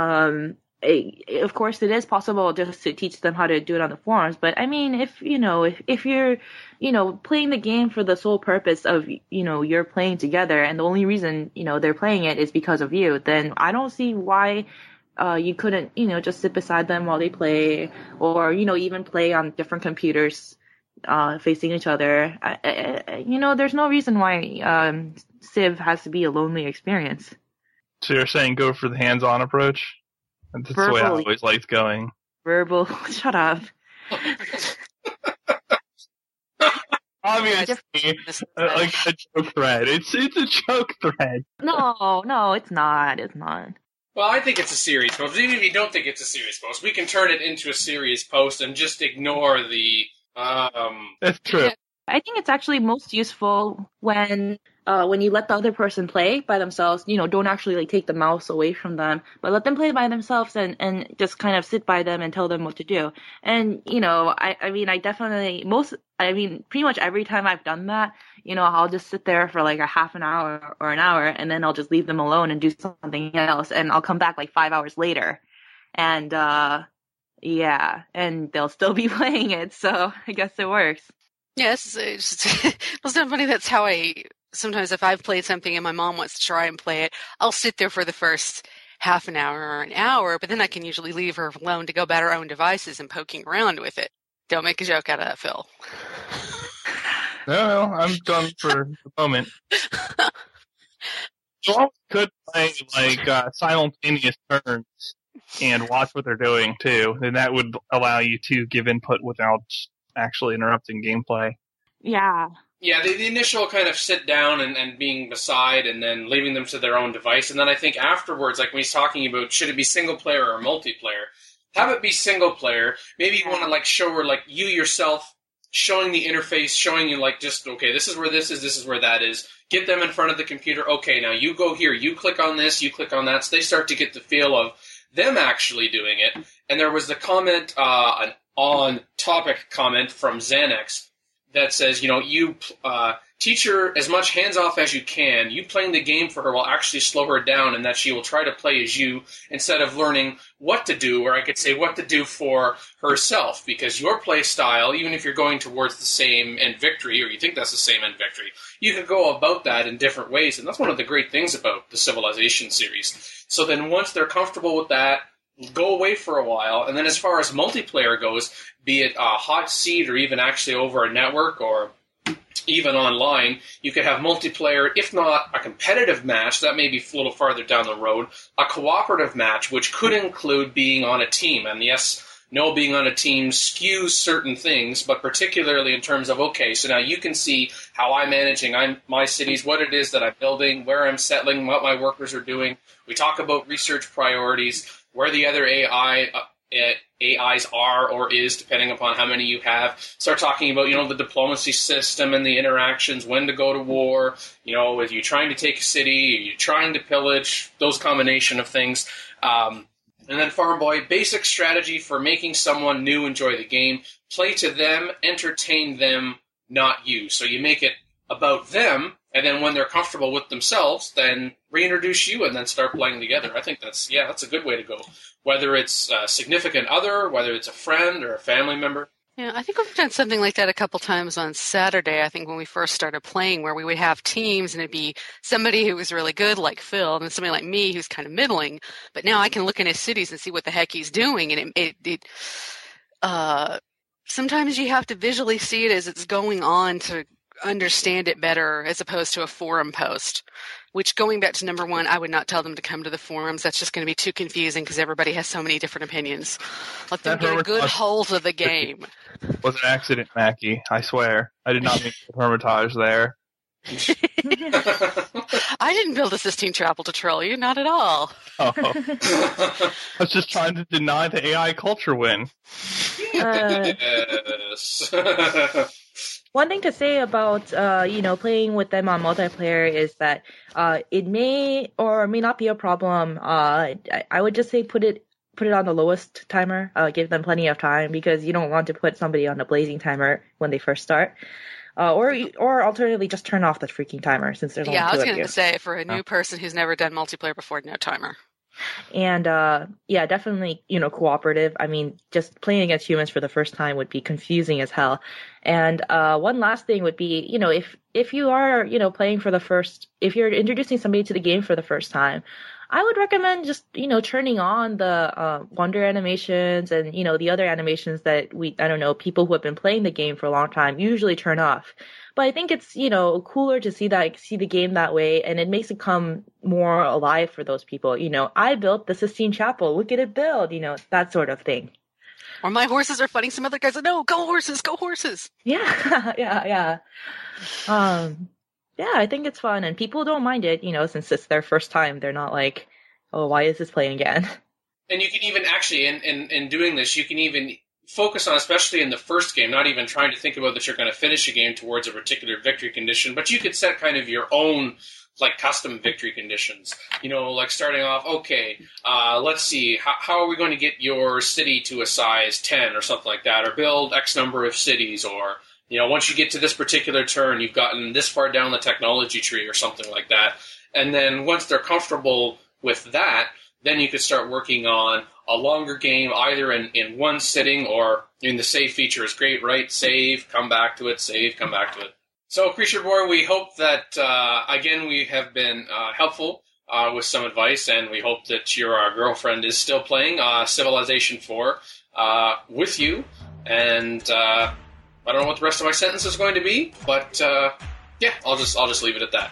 [SPEAKER 5] Of course, it is possible just to teach them how to do it on the forums, but I mean, if you're, playing the game for the sole purpose of, you're playing together, and the only reason, they're playing it is because of you, then I don't see why, you couldn't, just sit beside them while they play, or, even play on different computers, facing each other. There's no reason why, Civ has to be a lonely experience.
[SPEAKER 4] So you're saying go for the hands-on approach? That's the way I always liked going.
[SPEAKER 5] Verbal, shut up.
[SPEAKER 4] Obviously, like a joke thread. It's a joke thread.
[SPEAKER 5] No, it's not. It's not.
[SPEAKER 2] Well, I think it's a serious post. Even if you don't think it's a serious post, we can turn it into a serious post and just ignore the.
[SPEAKER 4] That's true.
[SPEAKER 5] I think it's actually most useful when you let the other person play by themselves. Don't actually like take the mouse away from them, but let them play by themselves and just kind of sit by them and tell them what to do. And pretty much every time I've done that, I'll just sit there for like a half an hour or an hour, and then I'll just leave them alone and do something else, and I'll come back like 5 hours later, and and they'll still be playing it. So I guess it works.
[SPEAKER 3] Yes, it's not funny. That's how sometimes if I've played something and my mom wants to try and play it, I'll sit there for the first half an hour or an hour, but then I can usually leave her alone to go about her own devices and poking around with it. Don't make a joke out of that, Phil.
[SPEAKER 4] No, I'm done for the moment. So I could play like simultaneous turns and watch what they're doing too. Then that would allow you to give input without actually interrupting gameplay.
[SPEAKER 5] Yeah.
[SPEAKER 2] Yeah, the initial kind of sit down and being beside and then leaving them to their own device. And then I think afterwards, like when he's talking about should it be single player or multiplayer, have it be single player. Maybe you want to like show her like you yourself showing the interface, showing you like just, okay, this is where this is where that is. Get them in front of the computer. Okay, now you go here, you click on this, you click on that. So they start to get the feel of them actually doing it. And there was the comment, an on-topic comment from Xanax that says, you teach her as much hands-off as you can. You playing the game for her will actually slow her down, and that she will try to play as you instead of learning what to do, or I could say what to do for herself, because your play style, even if you're going towards the same end victory, or you think that's the same end victory, you can go about that in different ways, and that's one of the great things about the Civilization series. So then once they're comfortable with that, go away for a while, and then as far as multiplayer goes, be it a hot seat or even actually over a network or even online, you could have multiplayer, if not a competitive match, that may be a little farther down the road, a cooperative match, which could include being on a team. And yes, no, being on a team skews certain things, but particularly in terms of, okay, so now you can see how I'm managing my cities, what it is that I'm building, where I'm settling, what my workers are doing. We talk about research priorities, where the other AIs are or is, depending upon how many you have. Start talking about, the diplomacy system and the interactions, when to go to war, are you trying to take a city, are you trying to pillage, those combination of things. And then Farm Boy, basic strategy for making someone new enjoy the game. Play to them, entertain them, not you. So you make it about them, and then when they're comfortable with themselves, then reintroduce you and then start playing together. I think that's a good way to go. Whether it's a significant other, whether it's a friend or a family member.
[SPEAKER 3] Yeah, I think we've done something like that a couple times on Saturday, I think when we first started playing, where we would have teams and it'd be somebody who was really good like Phil and then somebody like me who's kind of middling. But now I can look in his cities and see what the heck he's doing. And sometimes you have to visually see it as it's going on to understand it better as opposed to a forum post, which, going back to number one, I would not tell them to come to the forums. That's just going to be too confusing because everybody has so many different opinions. Let them get a good hold of the game.
[SPEAKER 4] It was an accident, Mackie. I swear. I did not mean to Hermitage there.
[SPEAKER 3] I didn't build a Sistine Chapel to troll you, not at all.
[SPEAKER 4] Oh. I was just trying to deny the AI culture win.
[SPEAKER 2] Yes.
[SPEAKER 5] One thing to say about, playing with them on multiplayer is that it may or may not be a problem. I would just say put it on the lowest timer. Give them plenty of time because you don't want to put somebody on a blazing timer when they first start. Or alternatively, just turn off the freaking timer since there's only two of you.
[SPEAKER 3] Yeah, I was going to say, for a new person who's never done multiplayer before, no timer.
[SPEAKER 5] And definitely, cooperative. I mean, just playing against humans for the first time would be confusing as hell. And one last thing would be, if you are, playing for if you're introducing somebody to the game for the first time, I would recommend just, turning on the wonder animations and, the other animations that people who have been playing the game for a long time usually turn off. But I think it's, cooler to see the game that way, and it makes it come more alive for those people. I built the Sistine Chapel. Look at it build, that sort of thing.
[SPEAKER 3] Or my horses are fighting some other guys. No, go horses, go horses.
[SPEAKER 5] Yeah, yeah. Yeah, I think it's fun, and people don't mind it, since it's their first time. They're not like, oh, why is this playing again?
[SPEAKER 2] And you can even actually, in doing this, you can even focus on, especially in the first game, not even trying to think about that you're going to finish a game towards a particular victory condition, but you could set kind of your own, like, custom victory conditions. Like starting off, okay, let's see, how are we going to get your city to a size 10 or something like that, or build X number of cities, or, once you get to this particular turn, you've gotten this far down the technology tree or something like that. And then once they're comfortable with that, then you could start working on a longer game, either in one sitting or in the save feature is great, right? Save, come back to it, save, come back to it. So, Creature Boy, we hope that, again, we have been helpful with some advice, and we hope that your girlfriend is still playing Civilization 4 with you. And I don't know what the rest of my sentence is going to be, but yeah, I'll just leave it at that.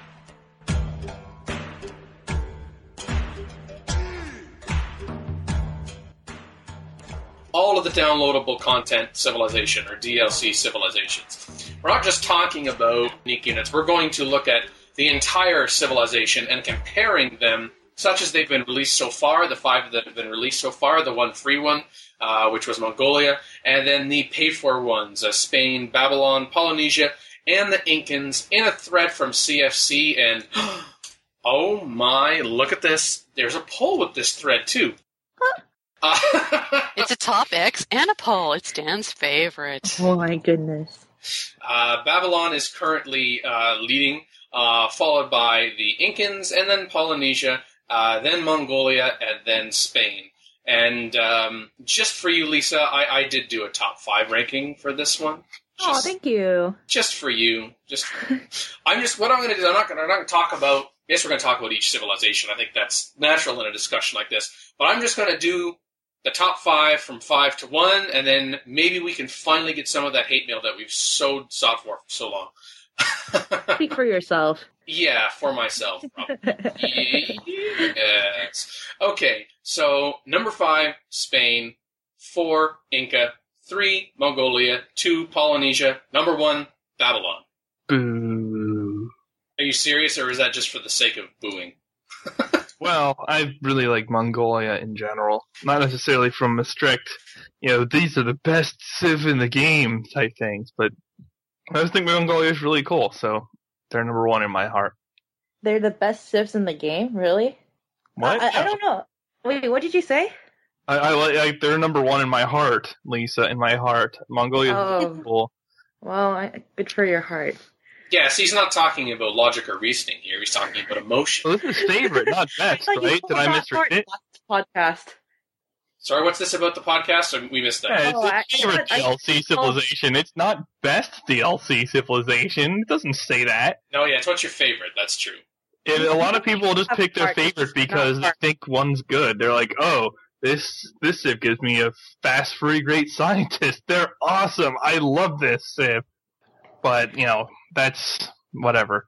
[SPEAKER 2] All of the downloadable content Civilization, or DLC Civilizations. We're not just talking about unique units. We're going to look at the entire Civilization and comparing them such as they've been released so far, the 5 that have been released so far, the one free one, which was Mongolia, and then the paid-for ones, Spain, Babylon, Polynesia, and the Incans, in a thread from CFC, and oh my, look at this. There's a poll with this thread, too.
[SPEAKER 3] It's a top X and a poll. It's Dan's favorite.
[SPEAKER 5] Oh my goodness.
[SPEAKER 2] Babylon is currently leading, followed by the Incans, and then Polynesia, then Mongolia, and then Spain. And just for you, Lisa, I did do a top 5 ranking for this one.
[SPEAKER 5] Thank you.
[SPEAKER 2] Just for you. What I'm going to do, I'm not going to talk about, yes, we're going to talk about each civilization. I think that's natural in a discussion like this. But I'm just going to do the top 5 from 5 to 1, and then maybe we can finally get some of that hate mail that we've sought for so long.
[SPEAKER 5] Speak for yourself.
[SPEAKER 2] Yeah, for myself, probably. Yes. Okay, so number 5, Spain. 4, Inca. 3, Mongolia. 2, Polynesia. Number 1, Babylon.
[SPEAKER 4] Boo.
[SPEAKER 2] Are you serious, or is that just for the sake of booing?
[SPEAKER 4] Well, I really like Mongolia in general. Not necessarily from a strict, these are the best Civ in the game type things, but I just think Mongolia is really cool, so they're number 1 in my heart.
[SPEAKER 5] They're the best Civs in the game? Really?
[SPEAKER 4] What?
[SPEAKER 5] I don't know. Wait, what did you say?
[SPEAKER 4] I like they're number 1 in my heart, Lisa, in my heart. Mongolia is cool.
[SPEAKER 5] Well, good for your heart.
[SPEAKER 2] Yes, he's not talking about logic or reasoning here. He's talking about emotion.
[SPEAKER 4] Well, this is favorite, not best, right? Did I misread it?
[SPEAKER 5] Podcast.
[SPEAKER 2] Sorry, what's this about the podcast? Or we missed that.
[SPEAKER 4] Yeah, it's favorite DLC Civilization. It's not best DLC Civilization. It doesn't say that.
[SPEAKER 2] No, yeah, it's what's your favorite. That's true.
[SPEAKER 4] And a lot of people will just pick their favorite because they think one's good. They're like, oh, this Civ gives me a fast, free, great scientist. They're awesome. I love this Civ. But, that's whatever.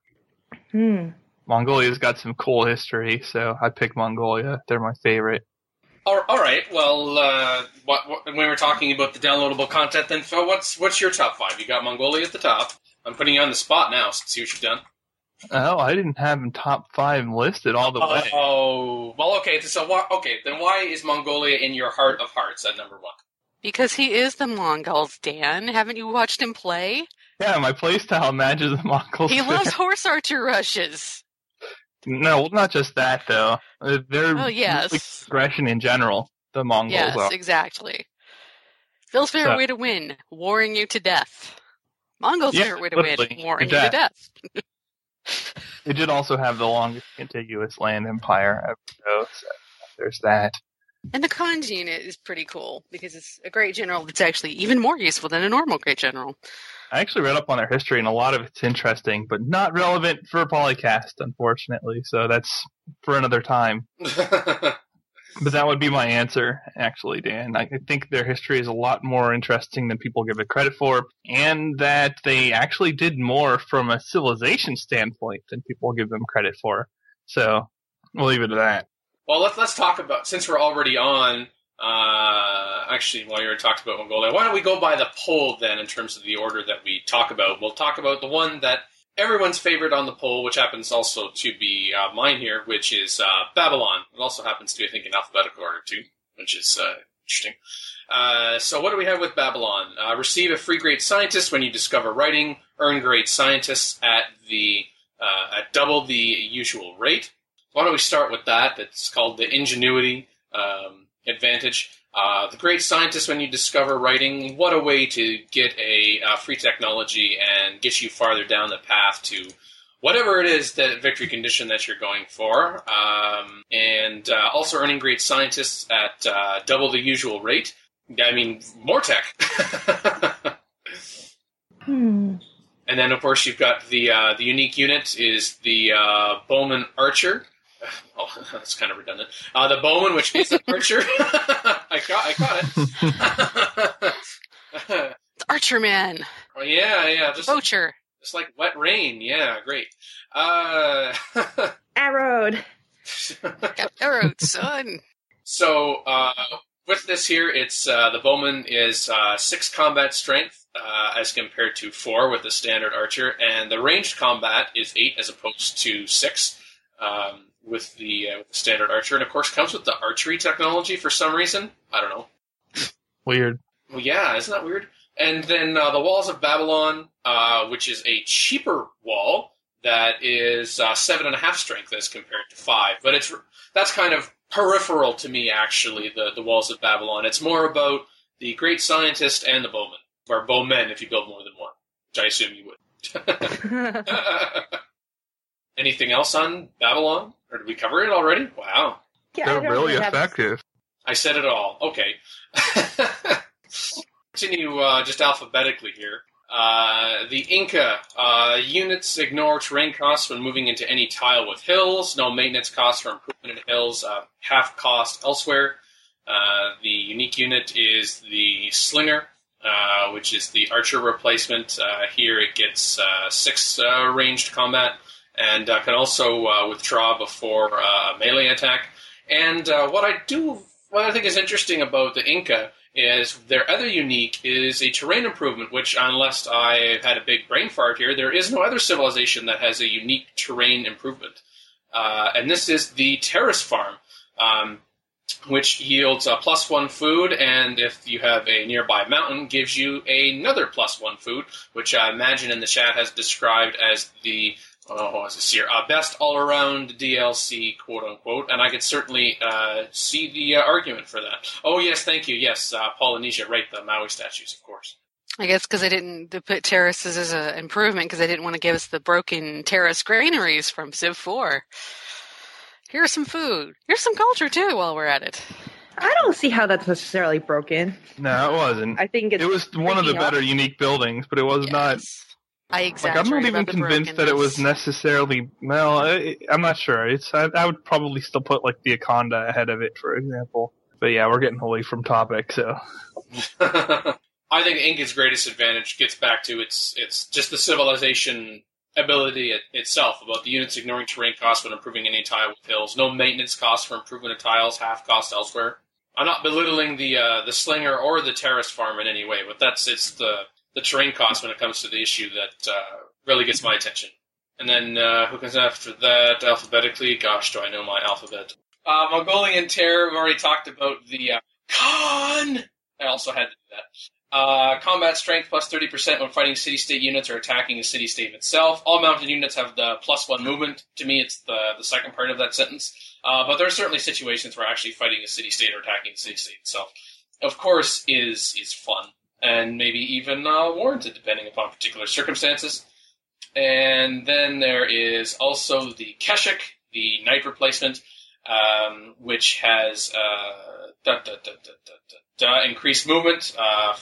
[SPEAKER 4] Mongolia's got some cool history, so I pick Mongolia. They're my favorite.
[SPEAKER 2] All right. Well, when we're talking about the downloadable content, then Phil, what's your top 5? You got Mongolia at the top. I'm putting you on the spot now. So see what you've done.
[SPEAKER 4] Oh, I didn't have them top 5 listed all the way.
[SPEAKER 2] Oh, well, okay. So, then why is Mongolia in your heart of hearts at number 1?
[SPEAKER 3] Because he is the Mongols, Dan. Haven't you watched him play?
[SPEAKER 4] Yeah, my playstyle matches the Mongols.
[SPEAKER 3] He loves horse archer rushes.
[SPEAKER 4] No, not just that, though. They're
[SPEAKER 3] yes.
[SPEAKER 4] aggression in general, the Mongols are.
[SPEAKER 3] Yes, exactly. Phil's favorite way to win, warring you to death. Mongols' favorite way to win, warring you to death.
[SPEAKER 4] It did also have the longest contiguous land empire ever, though, so there's that.
[SPEAKER 3] And the Khans unit is pretty cool, because it's a great general that's actually even more useful than a normal great general.
[SPEAKER 4] I actually read up on their history, and a lot of it's interesting, but not relevant for Polycast, unfortunately, so that's for another time. But that would be my answer, actually, Dan. I think their history is a lot more interesting than people give it credit for, and that they actually did more from a civilization standpoint than people give them credit for. So, we'll leave it at that.
[SPEAKER 2] Well, let's talk about, since we're already on Actually, while you're talking about Mongolia, why don't we go by the poll then in terms of the order that we talk about? We'll talk about the one that everyone's favorite on the poll, which happens also to be mine here, which is Babylon. It also happens to be, I think, in alphabetical order too, which is interesting. So what do we have with Babylon? Receive a free Great Scientist when you discover writing. Earn Great Scientists at double the usual rate. Why don't we start with that? It's called the Ingenuity advantage. The Great Scientist when you discover writing. What a way to get a free technology and get you farther down the path to whatever it is, the victory condition that you're going for. And also earning Great Scientists at double the usual rate. I mean, more tech. And then, of course, you've got the unique unit is the Bowman Archer. Oh, that's kind of redundant. The Bowman, which means an archer. I caught it.
[SPEAKER 3] It's Archer Man.
[SPEAKER 2] Oh, yeah.
[SPEAKER 3] Poacher.
[SPEAKER 2] Just like wet rain. Yeah, great.
[SPEAKER 5] Arrowed.
[SPEAKER 3] Got arrowed, son.
[SPEAKER 2] So, with this here, it's the Bowman is 6 combat strength as compared to 4 with the standard archer, and the ranged combat is 8 as opposed to 6 with the standard archer, and of course comes with the archery technology for some reason. I don't know.
[SPEAKER 4] Weird.
[SPEAKER 2] Well, yeah, isn't that weird? And then the Walls of Babylon, which is a cheaper wall that is 7.5 strength as compared to 5, but that's kind of peripheral to me, actually, the Walls of Babylon. It's more about the Great Scientist and the Bowman, or Bowmen if you build more than one, which I assume you would. Anything else on Babylon? Or did we cover it already? Wow.
[SPEAKER 5] Yeah,
[SPEAKER 4] They're really effective.
[SPEAKER 2] I said it all. Okay. Continue just alphabetically here. The Inca. Units ignore terrain costs when moving into any tile with hills. No maintenance costs for improvement in hills. Half cost elsewhere. The unique unit is the Slinger, which is the archer replacement. Here it gets 6 ranged combat and can also withdraw before a melee attack. And what I think is interesting about the Inca is their other unique is a terrain improvement, which, unless I had a big brain fart here, there is no other civilization that has a unique terrain improvement. And this is the Terrace Farm, which yields a +1 food, and if you have a nearby mountain, gives you another +1 food, which I imagine in the chat has described as the best all-around DLC, quote-unquote, and I could certainly see the argument for that. Oh, yes, thank you. Yes, Polynesia, right, the Maui statues, of course.
[SPEAKER 3] I guess because I didn't put terraces as an improvement because I didn't want to give us the broken terrace granaries from Civ 4. Here's some food. Here's some culture, too, while we're at it.
[SPEAKER 5] I don't see how that's necessarily broken.
[SPEAKER 4] No, it wasn't.
[SPEAKER 5] I think it
[SPEAKER 4] was one of the better unique buildings, but it was not...
[SPEAKER 3] I exaggerate.
[SPEAKER 4] I'm not even convinced that it was necessarily. Well, I'm not sure. I would probably still put like the Akonda ahead of it, for example. But yeah, we're getting away from topic, so.
[SPEAKER 2] I think Inca's greatest advantage gets back to its just the civilization ability itself, about the units ignoring terrain costs when improving any tile with hills. No maintenance costs for improvement of tiles, half cost elsewhere. I'm not belittling the Slinger or the Terrace Farm in any way, but it's the terrain cost when it comes to the issue that really gets my attention. And then who comes after that alphabetically? Gosh, do I know my alphabet? Mongolian Terror, we've already talked about the Khan! I also had to do that. Combat strength plus 30% when fighting city-state units or attacking a city-state itself. All mounted units have the +1 movement. To me, it's the second part of that sentence. But there are certainly situations where actually fighting a city-state or attacking a city-state itself, of course, is fun. And maybe even warranted, depending upon particular circumstances. And then there is also the Keshik, the knight replacement, which has increased movement,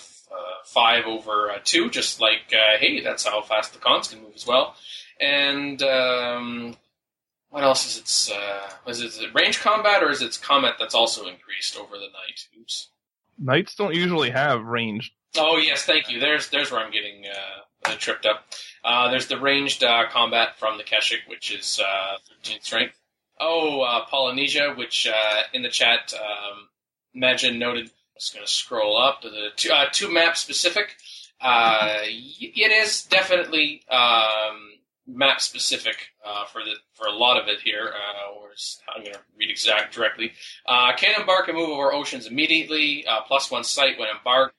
[SPEAKER 2] 5/2, just like, hey, that's how fast the cons can move as well. And what else is its, is it range combat, or is it combat that's also increased over the knight? Oops.
[SPEAKER 4] Knights don't usually have range.
[SPEAKER 2] Oh, yes, thank you. There's where I'm getting tripped up. There's the ranged combat from the Keshik, which is 13 strength. Oh, Polynesia, which in the chat Imagine noted. I'm just going to scroll up to the two map specific. It is definitely map specific for a lot of it here. I'm going to read directly. Can embark and move over oceans immediately. +1 sight when embarked.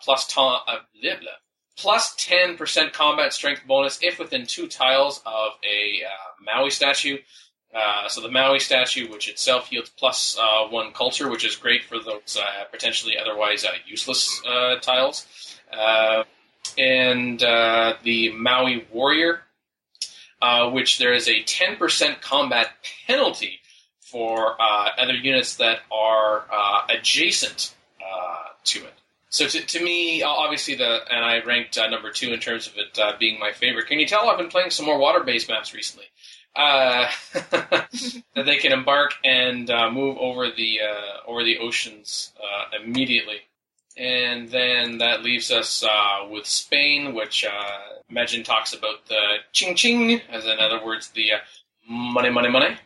[SPEAKER 2] Plus 10% combat strength bonus if within 2 tiles of a Maui statue. So the Maui statue, which itself yields +1 culture, which is great for those potentially otherwise useless tiles. And the Maui warrior, which there is a 10% combat penalty for other units that are adjacent to it. So to me, obviously, and I ranked number 2 in terms of it being my favorite. Can you tell I've been playing some more water-based maps recently? That they can embark and move over the oceans immediately. And then that leaves us with Spain, which Imagine talks about the ching ching, as in other words, the money, money, money.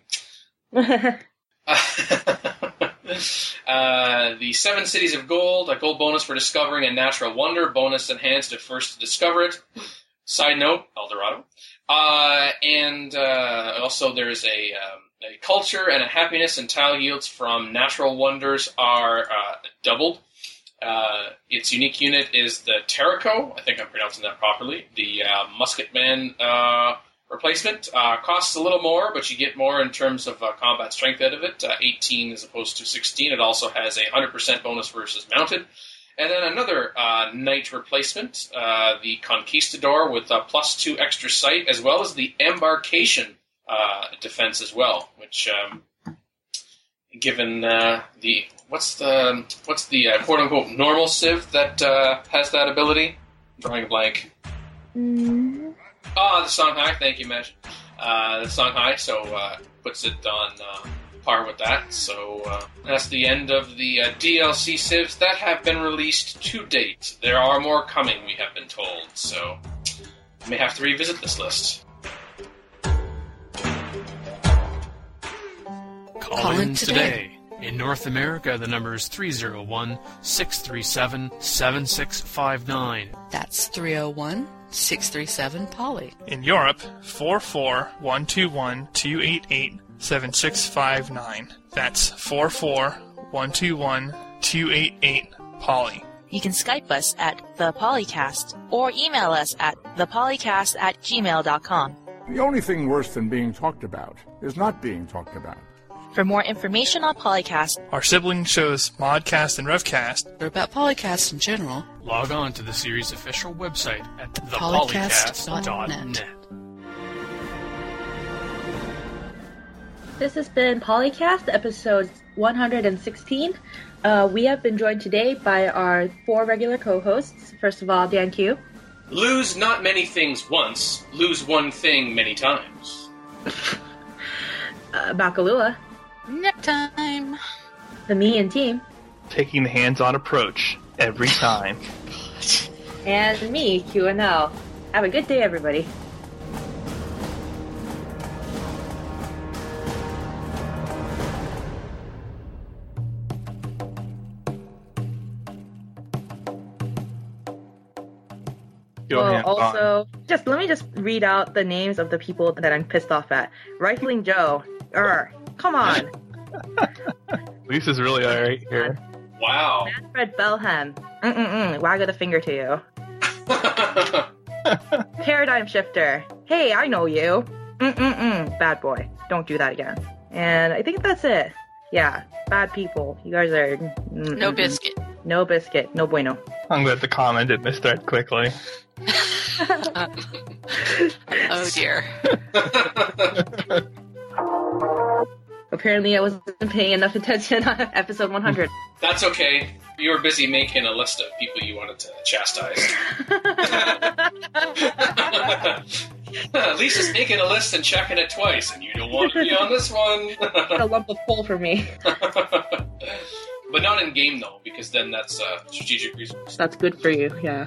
[SPEAKER 2] The 7 Cities of Gold, a gold bonus for discovering a natural wonder, bonus enhanced if first to discover it. Side note, El Dorado. And also there's a culture and a happiness, and tile yields from natural wonders are doubled. Its unique unit is the Terrico. I think I'm pronouncing that properly. The Musketman replacement costs a little more, but you get more in terms of combat strength out of it. 18 as opposed to 16. It also has a 100% bonus versus mounted. And then another knight replacement, the Conquistador with +2 extra sight, as well as the Embarkation defense as well, which given what's the quote unquote normal civ that has that ability? I'm drawing a blank.
[SPEAKER 5] Mm.
[SPEAKER 2] The Songhai, thank you, Mesh. The Songhai, so puts it on par with that. So that's the end of the DLC civs that have been released to date. There are more coming, we have been told, so we may have to revisit this list.
[SPEAKER 6] Call in today. In North America, the number is 301-637-7659.
[SPEAKER 7] That's 301-637-POLY.
[SPEAKER 8] In Europe, 44121-288-7659. That's 44121-288-POLY.
[SPEAKER 1] You can Skype us at The Polycast or email us at thepolycast@gmail.com.
[SPEAKER 9] The only thing worse than being talked about is not being talked about.
[SPEAKER 1] For more information on Polycast,
[SPEAKER 8] our sibling shows Modcast and Revcast,
[SPEAKER 7] or about Polycast in general,
[SPEAKER 6] log on to the series' official website at thepolycast.net.
[SPEAKER 5] This has been Polycast, episode 116. We have been joined today by our 4 regular co-hosts. First of all, Dan Q.
[SPEAKER 2] Lose not many things once, lose one thing many times.
[SPEAKER 5] Bakalua.
[SPEAKER 3] Nap time.
[SPEAKER 5] The Me and Team.
[SPEAKER 4] Taking the hands-on approach every time.
[SPEAKER 5] And me, QNL. Have a good day, everybody. Well, also, let me just read out the names of the people that I'm pissed off at. Rifling Joe. Come on.
[SPEAKER 4] Lisa's really alright here.
[SPEAKER 2] Wow.
[SPEAKER 5] Manfred Bellham. Wag of the finger to you. Paradigm Shifter. Hey, I know you. Bad boy. Don't do that again. And I think that's it. Yeah, bad people. You guys are...
[SPEAKER 3] No biscuit.
[SPEAKER 5] No biscuit. No bueno.
[SPEAKER 4] I'm glad the comment did this thread quickly.
[SPEAKER 3] Oh dear.
[SPEAKER 5] Apparently I wasn't paying enough attention on episode 100.
[SPEAKER 2] That's okay. You were busy making a list of people you wanted to chastise. Lisa's making a list and checking it twice, and you don't want to be on this one.
[SPEAKER 5] A lump of coal for me.
[SPEAKER 2] But not in game, though, because then that's strategic resource.
[SPEAKER 5] That's good for you, yeah.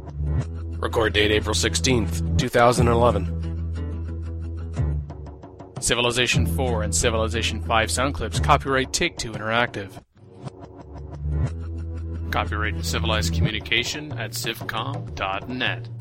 [SPEAKER 10] Record date April 16th, 2011.
[SPEAKER 6] Civilization 4 and Civilization 5 sound clips. Copyright Take-Two Interactive. Copyright Civilized Communication at civcom.net.